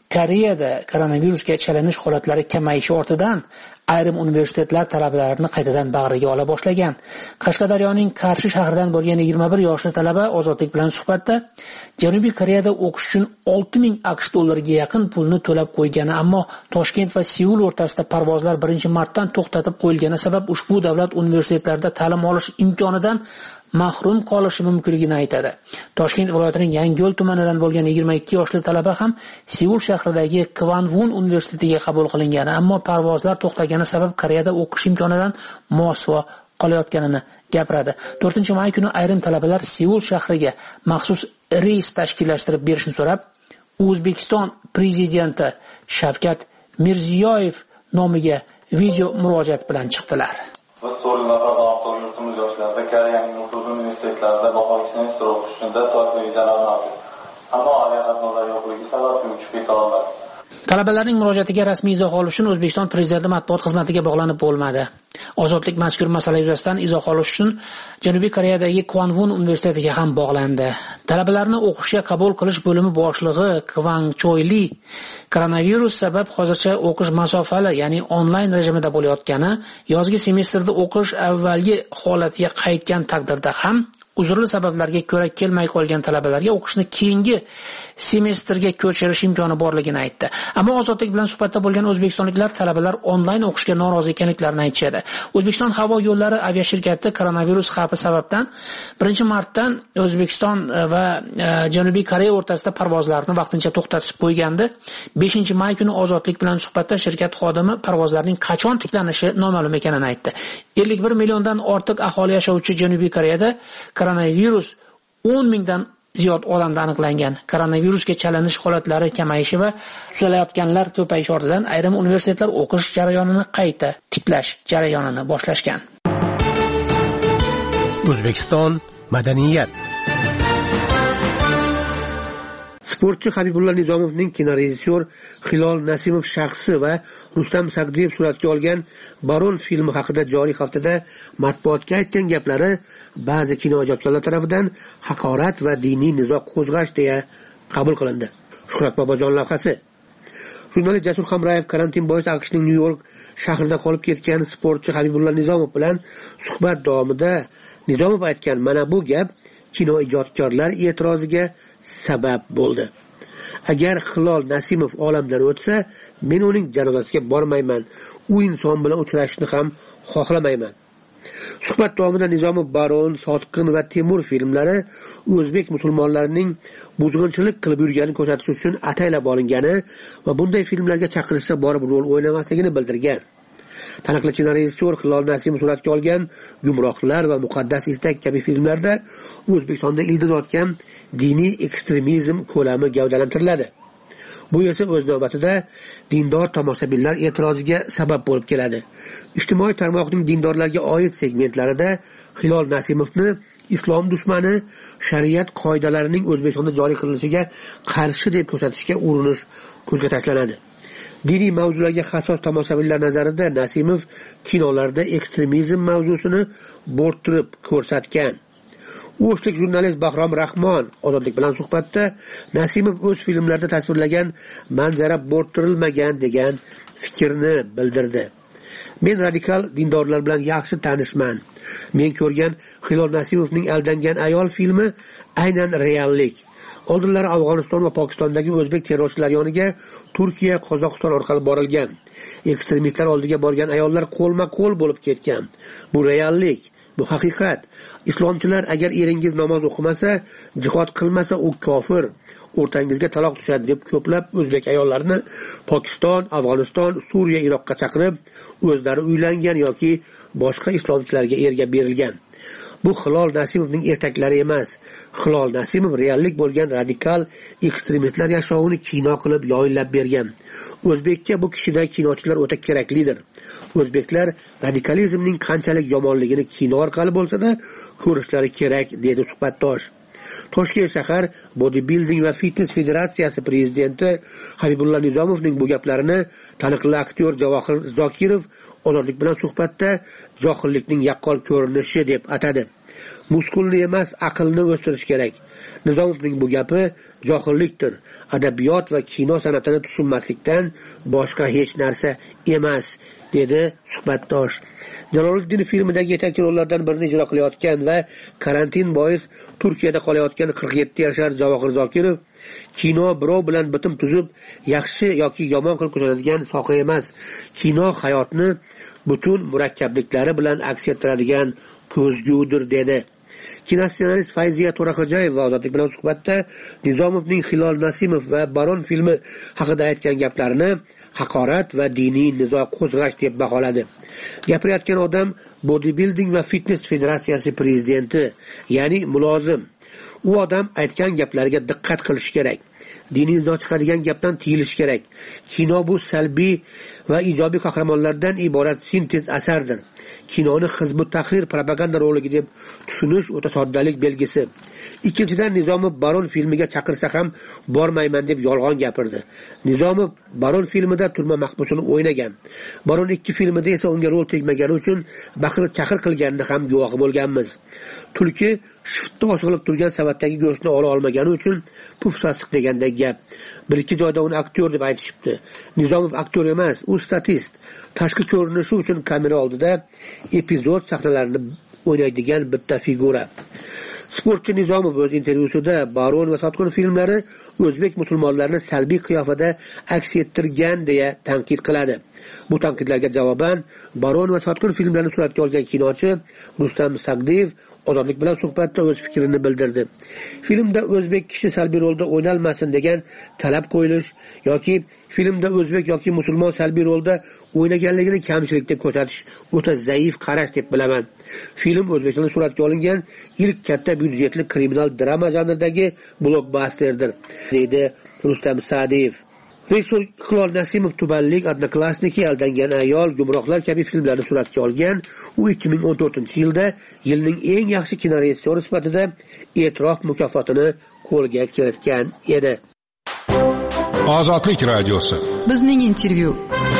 Koreyada koronavirusga chalinish holatlari kamayishi ortidan ayrim universitetlar talabalarini qaytadan bag'riga ola boshlagan. Qashqadaryoning Qarshi shahridan bo'lgan 21 yoshli talaba Ozodlik bilan suhbatda Janubiy Koreyada o'qish uchun 6000 AQSh dollariga yaqin pulni to'lab qo'ygani, ammo Toshkent va Seul o'rtasida parvozlar 1-martdan to'xtatib qo'yilgani sabab ushbu davlat universitetlarida ta'lim olish imkonidan mahrum qolishi mumkinligini aytadi. Toshkent viloyatining Yangiyo'l tumanidan bo'lgan 22 yoshli talaba ham Seul shahridagi Kwangwon universitetiga qabul qilingani, ammo parvozlar to'xtagani sabab Koreyada o'qish imkonidan mosuvo qolayotganini gapiradi. 4-may kuni ayrim talabalar Seul shahriga maxsus reys tashkillashtirib berishni so'rab, O'zbekiston prezidenti Shavkat Mirziyoyev nomiga video murojaat bilan chiqdilar. Biz yurtimiz yoshlarida Koreyaning nufuzli universitetlarida bahoriy semestr o'qishida to'liq vizalar mavjud. Ammo aviaqatnovlar yo'qligi sababli uchib keta olmadi. Talabalarning murojaatiga rasmiy izoh olish uchun O'zbekiston prezidenti matbuot xizmatiga bog'lanib bo'lmadi. Ozodlik mazkur masala yuzasidan izoh olish uchun Janubiy Koreyadagi Kwangwon universitetiga ham bog'landi. Talabalarni o'qishga qabul qilish bo'limi boshlig'i Kwang Choyli koronavirus sabab hozircha o'qish masofali, ya'ni onlayn rejimida bo'layotgani, yozgi semestrda o'qish avvalgi holatiga qaytgan taqdirda ham uzrli sabablarga ko'ra kelmay qolgan talabalarga o'qishni keyingi semestrga ko'chirish imkoni borligini aytdi. Ammo Ozodlik bilan suhbatda bo'lgan o'zbekistonliklar talabalar onlayn o'qishga norozi ekanliklarini aytishadi. O'zbekiston havo yo'llari aviashirkati koronavirus xavfi sababdan 1-martdan O'zbekiston va Janubiy Koreya o'rtasida parvozlarni vaqtincha to'xtatib qo'ygandi. 5-may kuni Ozodlik bilan suhbatda shirkat xodimi parvozlarning qachon tiklanishi noma'lum ekanini aytdi. 51 milliondan ortiq aholi yashovchi Janubiy Koreyada koronavirus 10 mingdan ziyod odamda aniqlangan. Koronavirusga chalinish holatlari kamayishi va tuzalayotganlar ko'payishi ortidan ayrim universitetlar o'qish jarayonini qayta tiklash jarayonini boshlashgan. O'zbekiston madaniyat. Sportchi Habibulla Nizomovning kinorejissyor Hilol Nasimov shaxsi va Rustam Sagdiyev suratga olgan Baron filmi haqida joriy haftada matbuotga aytgan gaplari ba'zi kinoijodkorlar tomonidan haqorat va diniy nizo qo'zg'ash deya qabul qilindi. Shuhrat Bobojon lavhasi. Jurnalist Jasur Hamrayev karantin bois AQShning Nyu-York shahrida qolib ketgan sportchi Habibulla Nizomov bilan suhbat davomida Nizomov aytgan mana bu gap kinoijodkorlar e'tiroziga sabab bo'ldi. Agar Hilol Nasimov olamdan o'tsa, men uning janozasiga bormayman. U inson bilan uchrashishni ham xohlamayman. Suhbat davomida Nizomov Baron, Sotqin va Temur filmlari o'zbek musulmonlarining buzg'unchilik qilib yurganini ko'rsatish uchun ataylab olingani va bunday filmlarga chaqirishsa borib rol o'ynamasligini bildirgan. Taniqli kinorejissyor Hilol Nasimov suratga olgan Gumrohlar va Muqaddas istak kabi filmlarda O'zbekistonda ildam otgan diniy ekstremizm ko'lami gavdalantiriladi. Bu esa o'z navbatida dindor tomoshabinlar e'tiroziga sabab bo'lib keladi. Ijtimoiy tarmoqning dindorlarga oid segmentlarida Hilol Nasimovni islom dushmani, shariat qoidalarining O'zbekistonda joriy qilinishiga qarshi deb ko'rsatishga urinish ko'zga tashlanadi. Diniy mavzularga hassos tomoshabinlar nazarida Nasimov kinolarda ekstremizm mavzusini bo'rttirib ko'rsatgan. O'shlik jurnalist Bahrom Rahmon Ozodlik bilan suhbatda Nasimov o'z filmlarida tasvirlagan manzara bo'rttirilmagan degan fikrni bildirdi. Men radikal dindorlar bilan yaxshi tanishman. Men ko'rgan Hilol Nasimovning Aldangan ayol filmi aynan reallik. Oldinlari Afg'oniston va Pokistondagi o'zbek terrorchilari yoniga Turkiya, Qozog'iston orqali borilgan. Ekstremistlar oldiga borgan ayollar qo'lma-qo'l bo'lib ketgan. Bu reallik, bu haqiqat. Islomchilar agar eringiz namoz o'qimasa, jihod qilmasa u kofir, o'rtangizga taloq tushadi deb ko'plab o'zbek ayollarini Pokiston, Afg'oniston, Suriya, Iroqqa chaqirib, o'zlari uylangan yoki boshqa islomchilarga erga berilgan. Bu Hilol Nasimovning ertaklari emas. Hilol Nasimov reallik bo'lgan radikal ekstremistlar yashovini kino qilib yoyilab bergan. O'zbekka bu kishida kinochilar o'ta keraklidir. O'zbeklar radikalizmning qanchalik yomonligini kino orqali bo'lsa-da ko'rishlari kerak, dedi suhbatdosh. Toshkent shahar Bodybuilding va Fitness federatsiyasi prezidenti Habibulla Nizomovning bu gaplarini taniqli aktyor Javohir Zokirov Ozodlik bilan suhbatda johillikning yaqqol ko'rinishi deb atadi. Muskulni emas, aqlni o'stirish kerak. Nizomovning bu gapi johillikdir. Adabiyot va kino san'atini tushunmaslikdan boshqa hech narsa emas, dedi suhbatdosh. Jaloliddin filmidagi yetakchi rollardan birini ijro qilayotgan va karantin bois Turkiyada qolayotgan 47 yashar Javohir Zokirov kino birov bilan bitim tuzib, yaxshi yoki yomon qilib ko'rsatadigan soha emas. Kino hayotni butun murakkabliklari bilan aks ettiradigan ko'zgudir, dedi. Kinossenarist Fayziya To'raxo'jayeva Ozodlik bilan suhbatda Nizomovning Hilol Nasimov va Baron filmi haqida aytgan gaplarini haqorat va diniy nizo qo'zg'ash deb baholadi. Gapirayotgan odam Bodybuilding va Fitness Federatsiyasi prezidenti, ya'ni mulozim. U odam aytgan gaplariga diqqat qilish kerak. Diniy nizo chiqadigan gapdan tiyilish kerak. Kino bu salbiy va ijobiy qahramonlardan iborat sintez asardir. Kinoni hizb tahrir propaganda roligi deb tushunish o'ta soddalik belgisi. Ikkinchidan, Nizomov Baron filmiga chaqirsa ham bormayman deb yolg'on gapirdi. Nizomov Baron filmida turma mahbusini o'ynagan. Baron 2 filmida esa unga rol tegmagani uchun baqir-chaqir qilganini ham guvohi bo'lganmiz. Tulki shiftda osig'ilib turgan savatdagi go'shtni ola olmagani uchun puf sassiq degandek gap. Bir-ikki joyda uni aktyor deb aytishibdi. Nizomov aktyor emas, u statist. Tashqi ko'rinishi uchun kamera oldida epizod sahnalarini o'ynaydigan bitta figura. Sportchi Nizomov o'z intervyusida Baron va Sotqin filmlari o'zbek musulmonlarini salbiy qiyofada aks ettirgan deya tanqid qiladi. Bu tanqidlarga javoban Baron va Sotqin filmlarini suratga olgan kinochi Rustam Sagdiyev Ozodlik bilan suhbatda o'z fikrini bildirdi. Filmda o'zbek kishi salbiy rolda o'ynalmasin degan talab qo'yilish yoki filmda o'zbek yoki musulmon salbiy rolda o'ynaganligini kamchilik deb ko'rsatish o'ta zaif qarash deb bilaman. Film O'zbekistonda suratga olingan ilk katta byudjetli kriminal drama janridagi blokbasterdir, deydi Rustam Sa'diyev. Rejissor Hilol Nasimov tubanlik, odnoklassniki, aldangan ayol, gumrohlar kabi filmlarni suratga olgan. U 2014-yilda yilning eng yaxshi kinorejissyori sifatida E'tirof mukofotini qo'lga kiritgan edi. Ozodlik radiosi. Bizning intervyu.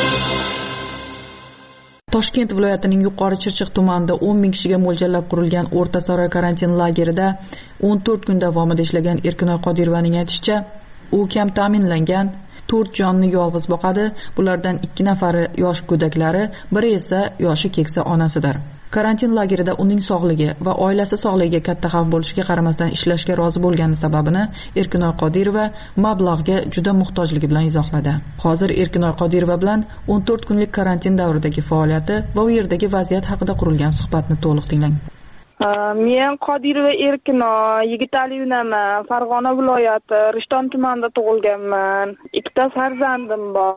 Toshkent viloyatining Yuqori Chirchiq tumanida 10 ming kishiga mo'ljallab qurilgan O'rta Saroy karantin lagerida 14 kun davomida ishlagan Erkinoy Qodirovaning aytishicha, u kam ta'minlangan, 4 jonni yolg'iz boqadi. Bulardan 2 nafari yosh go'daklari, biri esa yoshi keksa onasidir. Karantin lagerida uning sog'ligi va oilasi sog'ligiga katta xavf bo'lishiga qaramasdan ishlashga rozi bo'lgani sababini Erkinoy Qodirova mablag'ga juda muhtojligi bilan izohladi. Hozir Erkinoy Qodirova bilan 14 kunlik karantin davridagi faoliyati va u yerdagi vaziyat haqida qurilgan suhbatni to'liq tinglang. Men Qodirova Erkinoy, Yigitali unaman, Farg'ona viloyati, Rishton tumanida tug'ilganman. 2 farzandim bor.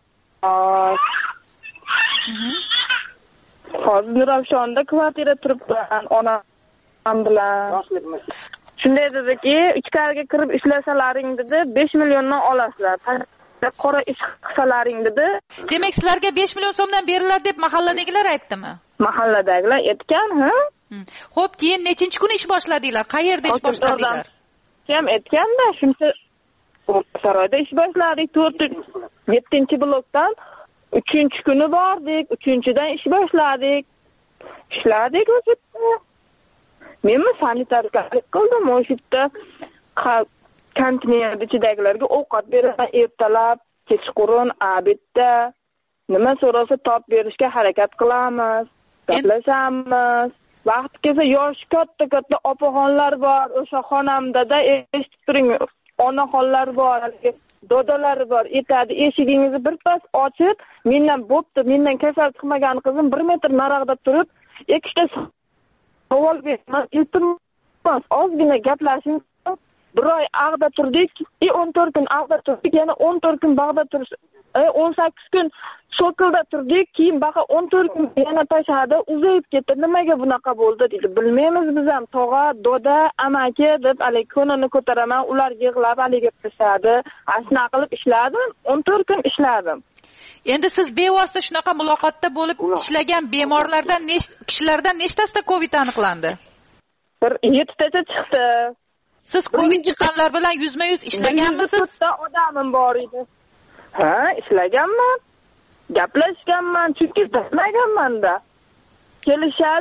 Hozir Nurafshonda kvartira turibman, onam bilan. Shunday dediki, ichkariga kirib ishlasalaring dedi, 5 milliondan olasizlar. Qora ish qilsalaring dedi. Demak, sizlarga 5 million so'mdan beriladi deb mahalladagilar aytdimi? Mahalladagilar aytgan, ha? Xo'p, keyin nechinchi kun ish boshladinglar? Qayerda ish boshladinglar? Ham aytganda, shuncha saroyda ish boshladik, 7-blokdan 3-kuni bordik, 3-dan ish boshladik. Ishladik o'sha. Men sanitariyalik qildim, o'sha yerda kontener ichidagilarga ovqat beraman, ertalab, kechqurun, obedda nima so'rasa top berishga harakat qilamiz, gaplashamiz. Vaqt kelsa yosh katta opaxonlar bor, o'sha xonamda eshitib turing, onaxonlar bor, dodalar bor. Aytadi, eshigingizni birpas ochib, mendan kasal chiqmagan qizim 1 metr narog'da turib, ikkita savol beraman, iltimos ozgina gaplashing. Bir oy ag'da turdik, 14 kun ag'da turdik, yana 14 kun bag'da turish, 18 kun so'kilda turdik, keyin baqa 14 kun yana tashadi, uzayib ketdi. Nimaga bunaqa bo'ldi deydi. Bilmaymiz biz ham, tog'a, doda, amaki deb konini ko'taraman, ular yig'lab aliga qilishadi. Ashna qilib ishladim, 14 kun ishladim. Endi siz bevosita shunaqa muloqotda bo'lib ishlagan bemorlardan kishilardan nechtasida COVID aniqlandi? 7 tacha chiqdi. Siz COVID chiqqanlar bilan yuzma-yuz ishlaganmisiz? Odamim bor edi. Ha, ishlaganman. Gaplashganman, chunki bilmaganman-da. Kelishadi,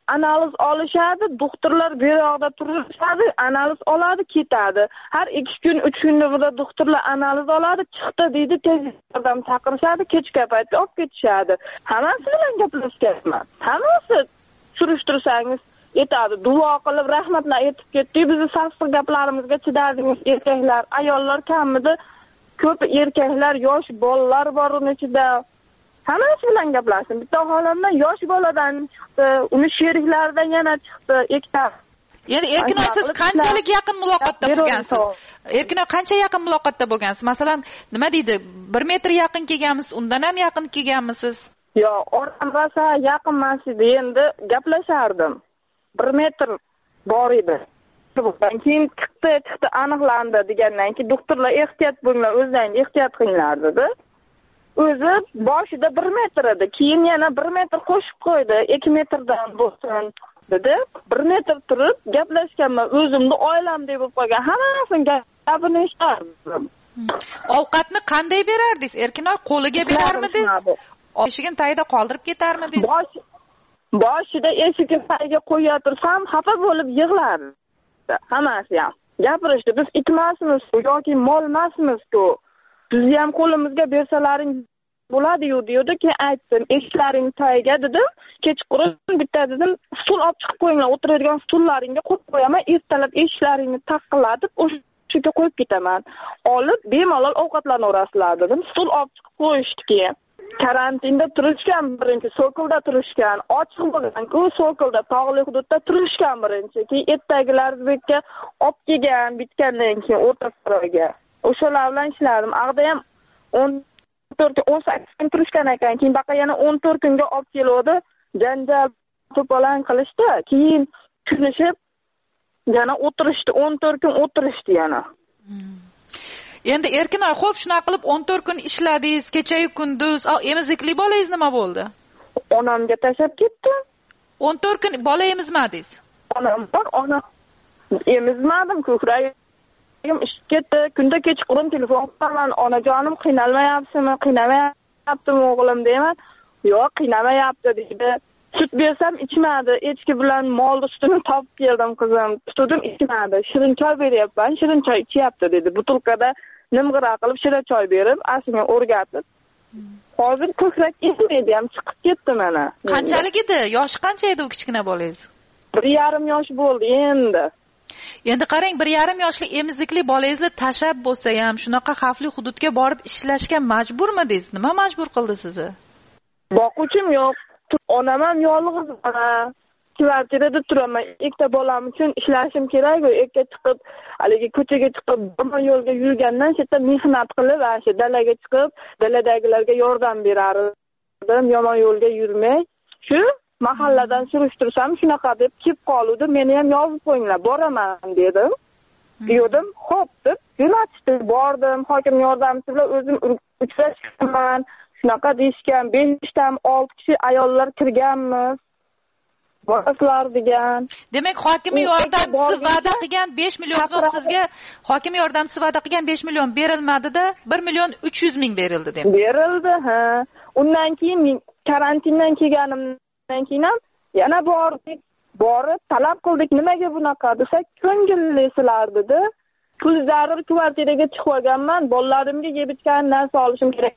analiz olishadi, doktorlar bu yoqda turishadi, analiz oladi, ketadi. Har 2 kun, 3 kunda bir doktorlar analiz oladi, chiqdi deydi, tez yordam chaqirishadi, kechga paytda olib ketishadi. Hammasi bilan gaplashganman. Hammasi surishtirsangiz yetadi. Duo qilib rahmatlar aytib ketdi. Bizni sassiq gaplarimizga chidadingiz erkaklar, ayollar kamida, ko'p erkaklar, yosh bolalar bor uning ichida. Hammasi bilan gaplashdim. Bitta xolamdan yosh boladan chiqdi, uni sheriklaridan yana chiqdi, ikkita. Ya'ni Erkinoy, siz qanchalik yaqin muloqotda bo'lgansiz? Erkinoy, qancha yaqin muloqotda bo'lgansiz? Masalan, nima deydi? 1 metr yaqin kelganmisiz, undan ham yaqin kelganmisiz? Yo'q, oram rosa yaqin emas edi. Endi gaplashardim. 1 metr bor edi. Keyin chiqdi, aniqlandi degandan keyin doktorlar ehtiyot bo'linglar, o'zlaringiz ehtiyot qilinglar dedi. O'zi boshida 1 metr edi. Keyin yana 1 metr qo'shib qo'ydi. 2 metrdan bo'lsin dedi. 1 metr turib gaplashganman. O'zimni oilam deb bo'lib qolgan. Hammasini gapini eshitardim. Ovqatni qanday berardingiz? Erkinoy, qo'liga berarmidingiz? Eshigini tagida qoldirib ketarmidingiz? Boshida eshigini tagiga qo'ya tursam, xafa bo'lib yig'lardi. Hammasi ham gapirishdi. Biz itmasmiz yoki molmasmiz-ku. Bizni ham qo'limizga bersalaring bo'ladi-yu deydi. Keyin aytdim, eshiklaring tagiga dedim, kechqurun bitta dedim, stul olib chiqib qo'yinglar, o'tiradigan stullaringga qo'yib qo'yaman, ertalab eshiklaringni taqillatib o'shaga qo'yib ketaman. Olib bemalol ovqatlanaverasizlar dedim. Stul olib chiqib qo'yishdi keyin. Karantinda turishgan birinchi, Sokolda turishgan, ochiq bo'lgan-ku, Sokolda tog'li hududda turishgan birinchi. Keyin ertagilar bizga olib kelgan bitgandan keyin o'rta saroyga. O'shalar bilan ishladim. Aqda ham 18 kun turishgan ekan. Keyin baqa yana 14 kunga olib keldi. Janjal to'polon qilishdi. Keyin tushunishib yana o'tirishdi. 14 kun o'tirishdi yana. Endi Erkinoy, xo'p, shunaqa qilib 14 kun ishladingiz, kecha-yu kunduz. Emizikli bolangiz nima bo'ldi? Onamga tashlab ketdi. 14 kun bola emizmadingiz? Onam bor, ona emizmadim, ko'kragim ishib ketdi. Kunda kechqurun telefon qilaman, onajonim qiynalmayapsizmi? Qiynamayaptimi o'g'lim deyman. Yo'q, qiynamayapti deydi. Sut bersam ichmadi. Echki bilan mol sutini topib keldim qizim. Tutdim, ichmadi. Shirin choy beryapman, shirin choy ichyapti dedi. Butilkada nimg'ira qilib shirin choy berib, asliga o'rgatib. Hozir ko'krak esmaydi ham chiqib ketdi mana. Qanchalik edi? Yoshi qancha edi u kichkina bolangiz? 1,5 yosh bo'ldi endi. Endi qarang, 1,5 yoshli emizikli bolangizni tashab bo'lsa ham shunaqa xavfli hududga borib ishlashga majburmidingiz? Nima majbur qildi sizni? Boquvchim yo'q. Onam ham yolg'iz ona. Kvartirada turaman. Ikkita bolam uchun ishlashim kerak-ku. Erkak chiqib, haligi ko'chaga chiqib, yomon yo'lga yurgandan chetda mehnat qilib, o'sha dalaga chiqib, daladagilarga yordam berardim. Yomon yo'lga yurmay. Shu mahalladan surishtirsam, shunaqa deb kelib qoluvdi. Meni ham yozib qo'yinglar, boraman dedim. Dedim, xo'p deb, jo'natishdi. Bordim, hokim yordamchisi bilan o'zim uchrashganman. Shunaqa deyishgan, 5 tam 6 kishi ayollar kirganmiz. Borasizlar degan. Demak, hokim yordamchisi va'da qilgan 5 million so'm sizga, hokim yordamchisi va'da qilgan 5 million berilmadi-da, 1 million 300 ming berildi deb. Berildi, ha. Undan keyin karantindan kelganimdan keyin ham yana borib talab qildik, nimaga bunaqa desak, ko'ngillisizlar dedi. Pul zarur kvartiraga chiqib olganman, bolalarimga yeb ichgan narsa olishim kerak.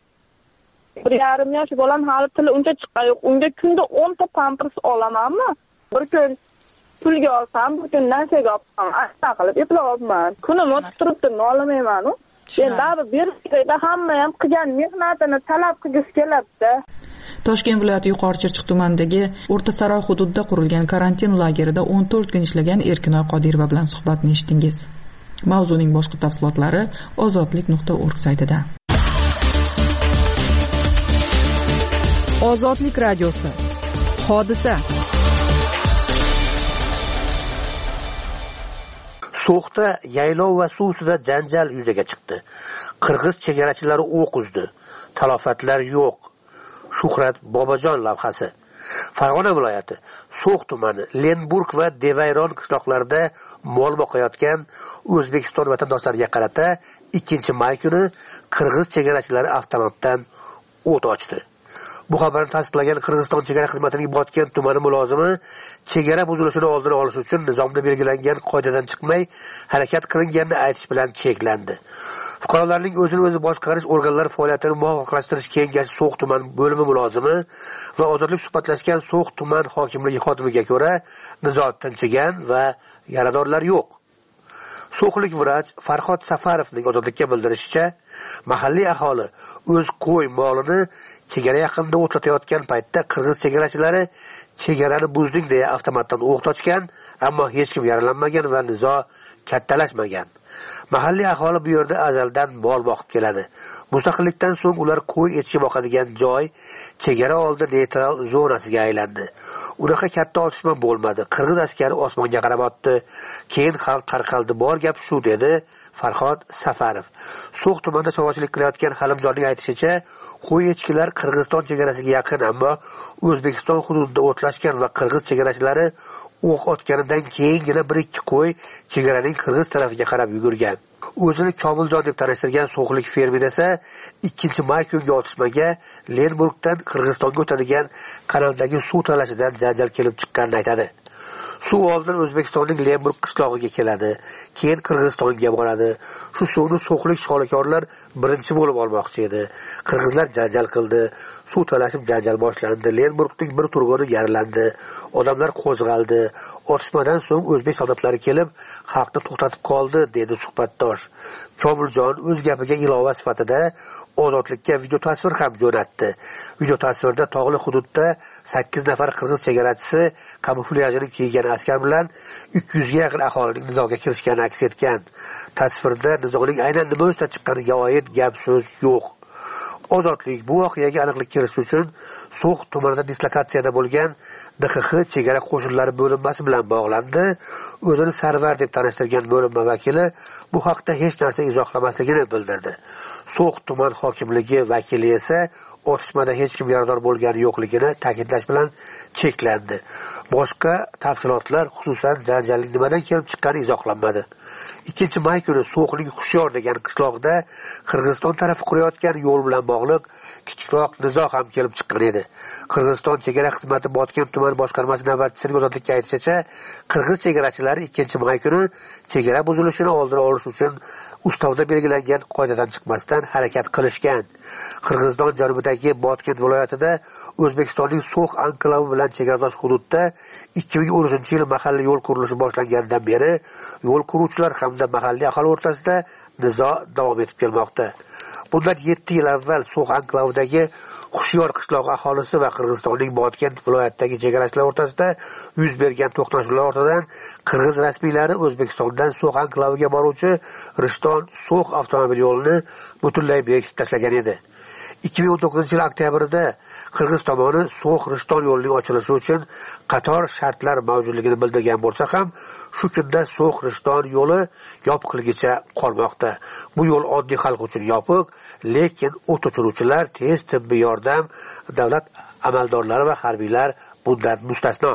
1,5 yosh bolam hali tili uncha chiqqan yo'q. Unga kunda 10 ta pampers olamanmi? Bir kun pulga olsam, bir kun narsaga olsam, asta qilib eplolmayman. Kunim o'tib turibdi, nolimayman-ku. Endi berishda hamma ham qilgan mehnatini talab qilgisi keladi-da. Toshkent viloyati Yuqori Chirchiq tumanidagi O'rta Saroy hududida qurilgan karantin lagerida 14 kun ishlagan Erkinoy Qodirova bilan suhbatni eshitdingiz. Mavzuning boshqa tafsilotlari ozodlik.org saytida. Ozodlik radiosi. Hodisa. So'xda yaylov va suv ustida janjal yuzaga chiqdi. Qirg'iz chegarachilari o'q uzdi. Talofatlar yo'q. Shuhrat Bobojon lavhasi. Farg'ona viloyati So'x tumani Lenburg va Devayron qishloqlarida mol boqayotgan O'zbekiston vatandoshlariga qarata 2 may kuni qirg'iz chegarachilari avtomatdan o't ochdi. Bu xabarni tasdiqlagan Qirg'iziston chegara xizmatining Botken tumani mulozimi chegara buzilishini oldini olish uchun nizomda belgilangan qoidadan chiqmay harakat qilinganini aytish bilan cheklandi. Fuqarolarning o'zini o'zi boshqarish organlari faoliyatini muvofiqlashtirish kengashi So'x tuman bo'limi mulozimi va ozodlik suhbatlashgan So'x tuman hokimligi xodimiga ko'ra nizoat tinchigan va yaradorlar yo'q. So'xlik vrach Farhod Safarovning ozodlikka bildirishicha, mahalliy aholi o'z qo'y molini chegara yaqinida o'tlatayotgan paytda qirg'iz chegarachilari chegarani buzding deya avtomatdan o'q ochgan, ammo hech kim yaralanmagan va nizo kattalashmagan. Mahalliy aholi bu yerda azaldan mol boqib keladi. Mustaqillikdan so'ng ular qo'y echki boqadigan joy chegara oldi neytral zonasiga aylandi. Unaqa katta otishma bo'lmadi. Qirg'iz askari osmonga qarab otdi. Keyin xalq tarqaldi. Bor gap shu dedi Farhod Safarov. So'x tumanida chorvachilik qilayotgan Halimjonning aytishicha, qo'y echkilar Qirg'iziston chegarasiga yaqin, ammo O'zbekiston hududida o'tlashgan va qirg'iz chegarachilari o'q otganidan keyingina bir-ikki qo'y chegaraning qirg'iz tarafiga qarab yugurgan. O'zini Komiljon deb tanishtirgan so'xlik fermer esa 2-may kungi otishmaga Lenburgdan Qirg'izistonga o'tadigan kanaldagi suv talashidan janjal kelib chiqqanini aytadi. Suv oldin O'zbekistonning Lenburg qishlog'iga keladi, keyin Qirg'izistonga boradi. Shu suvni so'xlik sholikorlar birinchi bo'lib olmoqchi edi. Qirg'izlar janjal qildi, suv talashib janjal boshlandi. Lenburgning bir turg'uni yaralandi, odamlar qo'zg'aldi. Otishmadan so'ng o'zbek soldatlari kelib, xalqni to'xtatib qoldi, dedi suhbatdosh. Komiljon o'z gapiga ilova sifatida ozodlikka video tasvir ham jo'natdi. Video tasvirda tog'li hududda 8 nafar qirg'iz chegarachisi kamuflyajini kiygan askar bilan 200 ga yaqin aholining nizoga kirishgani aks etgan. Tasvirda nizoning aynan nima o'zida chiqqaniga oid gap so'z yo'q. Ozodlik bu voqeaga aniqlik kiritish uchun So'x tumanida dislokatsiyada bo'lgan DXX chegara qo'shinlari bo'linmasi bilan bog'landi. O'zini Sarvar deb tanishtirgan bo'linma vakili bu haqda hech narsa izohlamasligini bildirdi. So'x tuman hokimligi vakili esa otishmada hech kim yarador bo'lgani yo'qligini ta'kidlash bilan cheklandi. Boshqa tafsilotlar, xususan janjalning nimadan kelib chiqqani izohlanmadi. 2-may kuni So'xning Xushyor degan qishloqda Qirg'iziston tarafi qurayotgan yo'l bilan bog'liq kichikroq nizo ham kelib chiqqan edi. Qirg'iziston chegara xizmati Botken tuman boshqarmasi navbatchisining ozodlikka aytishicha, qirg'iz chegarachilari 2-may kuni chegara buzilishini oldini olish uchun ustavda belgilangan qoidadan chiqmasdan harakat qilishgan. Qirg'iziston janubidagi Botken viloyatida O'zbekistonning So'x anklavi bilan chegaradosh hududda 2013-yil mahalliy yo'l qurilishi boshlanganidan beri yo'l quruvchilar hamda mahalliy aholi o'rtasida nizo davom etib kelmoqda. Bundan 7 yil avval So'x anklavidagi Xushyor qishlog'i aholisi va Qirg'izistonning Botken viloyatidagi chegarachilar o'rtasida yuz bergan to'qnashuvlar ortidan qirg'iz rasmiylari O'zbekistondan So'x anklaviga boruvchi Rishton-So'x avtomobil yo'lini butunlay bekitib tashlagan edi. 2019-yil oktyabrda Qirg'iz tomoni So'x-Rishton yo'lining ochilishi uchun qator shartlar mavjudligini bildirgan bo'lsa ham, shu kunda So'x-Rishton yo'li yopiqligicha qolmoqda. Bu yo'l oddiy xalq uchun yopiq, lekin o't o'chiruvchilar, tez tibbiy yordam, davlat amaldorlari va harbiylar bundan mustasno.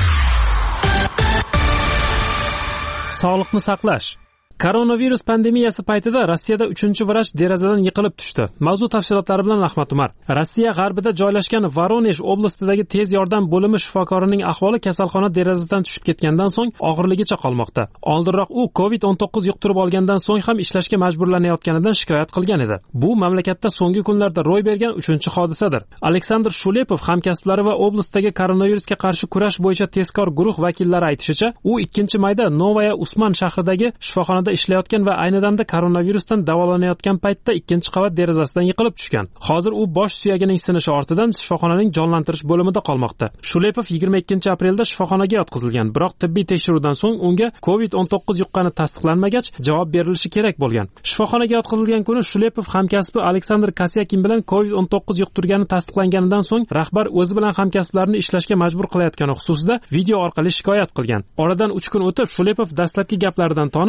Sog'liqni saqlash. Koronavirus pandemiyasi paytida Rossiyada 3-vrach derazadan yiqilib tushdi. Mavzu tafsilotlari bilan Ahmad Umar. Rossiya g'arbida joylashgan Voronej oblastidagi tez yordam bo'limi shifokorining ahvoli kasalxona derazasidan tushib ketgandan so'ng og'irligicha qolmoqda. Oldinroq u COVID-19 yuqtirib olgandan so'ng ham ishlashga majburlanayotganidan shikoyat qilgan edi. Bu mamlakatda so'nggi kunlarda ro'y bergan 3-hodisadir. Aleksandr Shulepov hamkasblari va oblastdagi koronavirusga qarshi kurash bo'yicha tezkor guruh vakillari aytishicha, u 2-mayda Novaya Usman shahridagi shifoxonada ishlayotgan va ayni damda koronavirusdan davolanayotgan paytda 2-qavat derazasidan yiqilib tushgan. Hozir u bosh suyagining sinishi ortidan shifoxonaning jonlantirish bo'limida qolmoqda. Shulepov 22-aprelda shifoxonaga yotqizilgan, biroq tibbiy tekshiruvdan so'ng unga COVID-19 yuqqani tasdiqlanmagach, javob berilishi kerak bo'lgan. Shifoxonaga yotqizilgan kuni Shulepov hamkasbi Aleksandr Kasyakin bilan COVID-19 yuqtirgani tasdiqlanganidan so'ng rahbar o'zi bilan hamkasblarini ishlashga majbur qilayotgani xususida video orqali shikoyat qilgan. Oradan 3 kun o'tib Shulepov dastlabki gaplaridan tonib, Kasyakin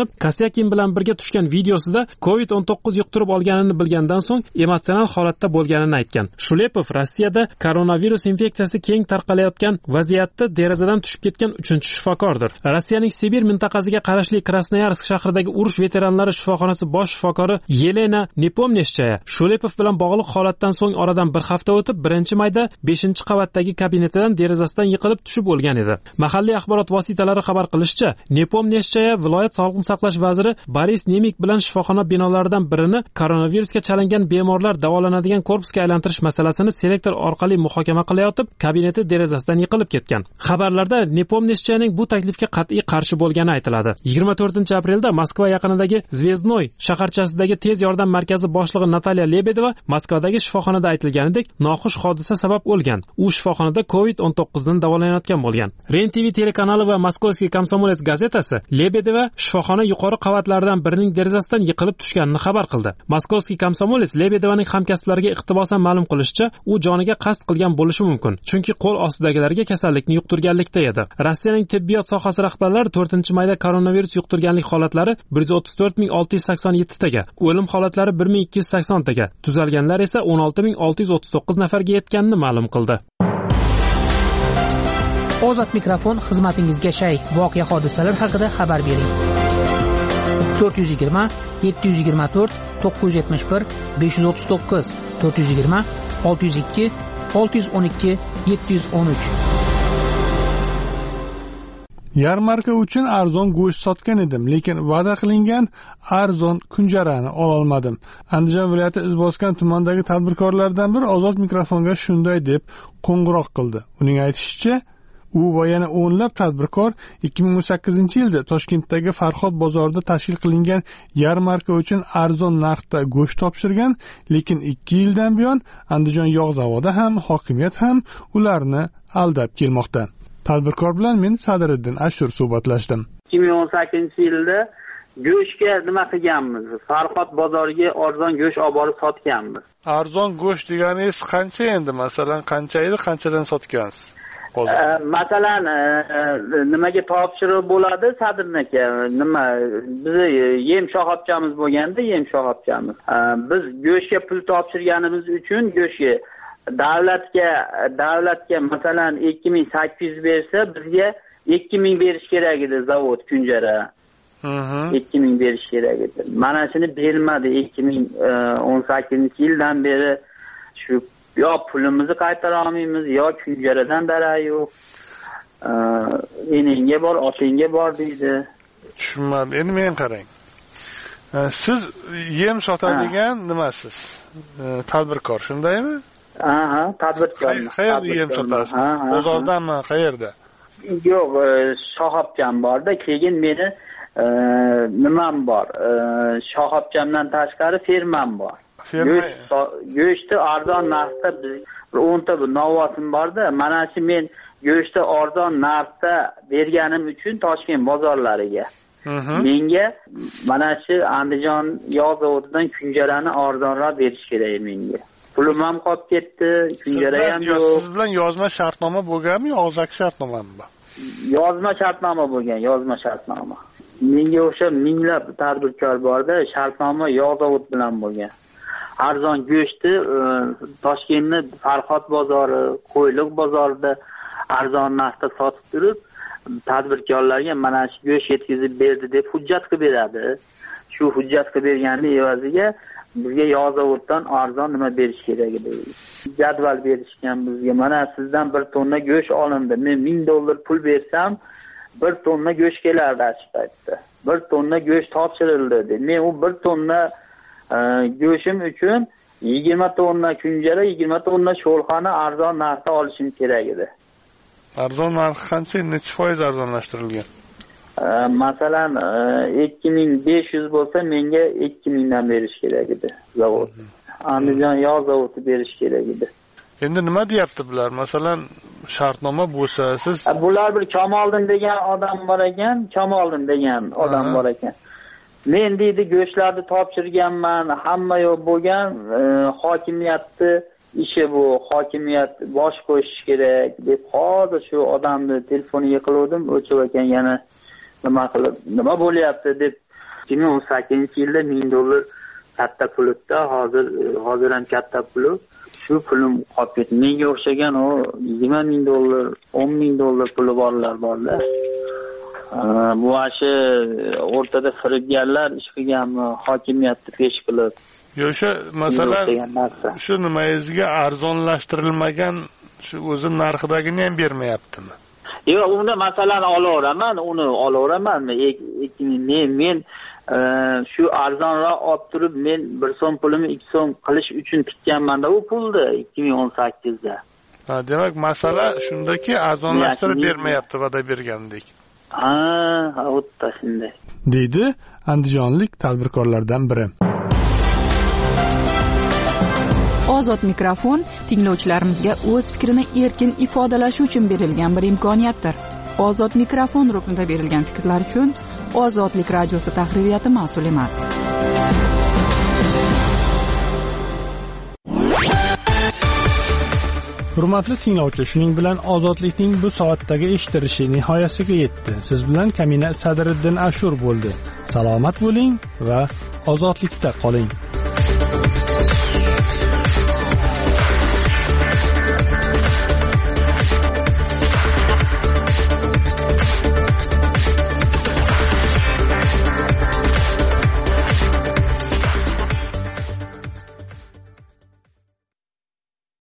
Sobyakin bilan birga tushgan videosida COVID-19 yuqtirib olganini bilgandan so'ng emotsional holatda bo'lganini aytgan. Shulepov Rossiyada koronavirus infeksiyasi keng tarqalayotgan vaziyatda derazadan tushib ketgan 3-shifokordir. Rossiyaning Sibir mintaqasiga qarashli Krasnoyarsk shahridagi urush veteranlari shifoxonasi bosh shifokori Yelena Nepomneshchaya Shulepov bilan bog'liq holatdan so'ng oradan bir hafta o'tib 1-mayda 5-qavatdagi kabinetidan derazasidan yiqilib tushib o'lgan edi. Mahalliy axborot vositalari xabar qilishicha, Nepomneshchaya viloyat sog'liqni saqlash vaziri Boris Nemik bilan shifoxona binolaridan birini koronavirusga chalingan bemorlar davolanadigan korpusga aylantirish masalasini selektor orqali muhokama qilayotib, kabineti derazasidan yiqilib ketgan. Xabarlarda Nepomneshchayaning bu taklifga qat'iy qarshi bo'lgani aytiladi. 24-aprelda Moskva yaqinidagi Zvezdnoy shaharchasidagi tez yordam markazi boshlig'i Natalya Lebedeva Moskvadagi shifoxonada aytilganidek noxush hodisa sabab o'lgan. U shifoxonada COVID-19 dan davolanayotgan bo'lgan. Ren TV telekanali va Moskovskiy Komsomolets gazetasi Lebedeva shifoxona yuqori qavatlaridan birining derazasidan yiqilib tushganini xabar qildi. Moskovskiy Komsomolets Lebedevaning hamkasblariga iqtibosan ma'lum qilishicha, u joniga qasd qilgan bo'lishi mumkin, chunki qo'l ostidagilarga kasallikni yuqtirganlikda edi. Rossiyaning tibbiyot sohasi rahbarlari 4-mayda koronavirus yuqtirganlik holatlari 134.687 taga, o'lim holatlari 1.280 taga, tuzalganlar esa 16.639 nafarga yetganini ma'lum qildi. Ozod mikrofon xizmatingizga shay. Voqea hodisalar haqida xabar bering. 420 724 971 539 420 602 612 713. Yarmarka uchun arzon go'sht sotgan edim, lekin va'da qilingan arzon kunjarani ololmadim. Andijon viloyati Izboskan tumanidagi tadbirkorlardan biri Ozod mikrofonga shunday deb qo'ng'iroq qildi. Uning aytishicha, u va yana o'nlab tadbirkor 2018-yilda Toshkentdagi Farhod bozorida tashkil qilingan yarmarka uchun arzon narxda go'sht topshirgan, lekin 2 yildan buyon Andijon yog' zavodi ham, hokimiyat ham ularni aldab kelmoqda. Tadbirkor bilan men Sadiriddin Ashur suhbatlashdim. 2018-yilda go'shtga nima qilganmiz? Farhod bozoriga arzon go'sht olib borib sotganmiz. Arzon go'sht deganingiz qancha endi? Masalan, qancha edi, qanchadan sotgansiz? Masalan, nimaga topshiriq bo'ladi Sadirnaka? Nima? Biz yem shoxobchamiz bo'lganda, yem shoxobchamiz. Biz go'shtga pul topshirganimiz uchun go'shtga davlatga masalan 2800 bersa, bizga 2000 berish kerak edi zavod kunjara. 2000 berish kerak edi. Mana shuni bermadi 2018-yildan beri. Shu yo pulimizni qaytara olmaymiz, yo kunjaradan darak yo'q. Eningga bor, otingga bor deydi. Tushunmadim. Endi men qarang. Siz yem sotadigan nimasiz? Tadbirkor, shundaymi? Aha, tadbirkorman. Qayerda yem sotasiz? Bozordanmi, qayerda? Yo'q, shoxobcham borda, keyin meni nimam bor? Shoxobchamdan tashqari fermam bor. Go'shtni arzon narxda 10 ta novosim borda, mana shu men go'shtni arzon narxda berganim uchun Toshkent bozorlariga menga mana shu Andijon yog' zavodidan kunjarani arzonroq berish kerak menga. Pulim ham qolib ketdi, kunjara ham yo'q. Siz bilan yozma shartnoma bo'lganmi, og'zaki shartnomami bor? Yozma shartnoma bo'lgan, yozma shartnoma. Menga o'sha minglab tadbirkor borda, shartnoma yog' zavod bilan bo'lgan. Arzon go'shtni Toshkentni Farhod bozori, Qo'yliq bozorida arzon narxda sotib turib, tadbirkorlarga mana shu go'sht yetkazib berdi deb hujjat qilib beradi. Shu hujjat qilib berganning evaziga bizga yog' zavoddan arzon nima berish kerak edi? Jadval berishgan bizga. Mana sizdan 1 tonna go'sht olindi. Men $1000 pul bersam 1 tonna go'sht kelardi shu paytda. 1 tonna go'sht topshirildi dedi. Men u 1 tonna go'shim uchun 20 tonna kunjara, 20 tonna sho'lxona arzon narxda olishim kerak edi. Arzon narxi qancha? Necha foiz arzonlashtirilgan? Masalan, 2500 bo'lsa, menga 2000 dan berish kerak edi zavod. Andijon yog' zavodi berish kerak edi. Endi nima deyapti bular? Masalan, shartnoma bo'lsa, siz bular bir Kamoliddin degan odam bor ekan, Kamoliddin degan odam bor ekan. Men deydi go'shtlarni topshirganman, hamma yo'q bo'lgan, hokimiyatni ishi bu, hokimiyat bosh qo'shish kerak deb hozir shu odamni telefoniga qildim, o'chib ekan yana nima qilib, nima bo'lyapti deb 2018-yilda $1000 katta pul edi, hozir ham katta pul. Shu pulim qolib ketdi. Menga o'xshagan o $20,000, $10,000 puli borlar borda. Bu ashi o'rtada firibgarlar ish qilganmi, hokimiyatni pesh qilib. O'sha masalan shu nimangizga arzonlashtirilmagan shu o'zi narxidagini ham bermayaptimi? Yo'q, uni masalan olaveraman. Men shu arzonroq olib turib, men 1 so'm pulimni 2 so'm qilish uchun tikkanman-da u pulni 2018da. Ha, demak, masala shundaki, arzonlashtirib bermayapti va'da bergandek. O'tda shunday. Deydi andijonlik tadbirkorlardan biri. Ozod mikrofon tinglovchilarimizga o'z fikrini erkin ifodalashi uchun berilgan bir imkoniyatdir. Ozod mikrofon ruknida berilgan fikrlar uchun Ozodlik radiosi tahririyati mas'ul emas. Hurmatli tinglovchi, shuning bilan Ozodlikning bu soatdagi eshittirishi nihoyasiga yetdi. Siz bilan Kamina Sadriddin Ashur bo'ldi. Salomat bo'ling va ozodlikda qoling.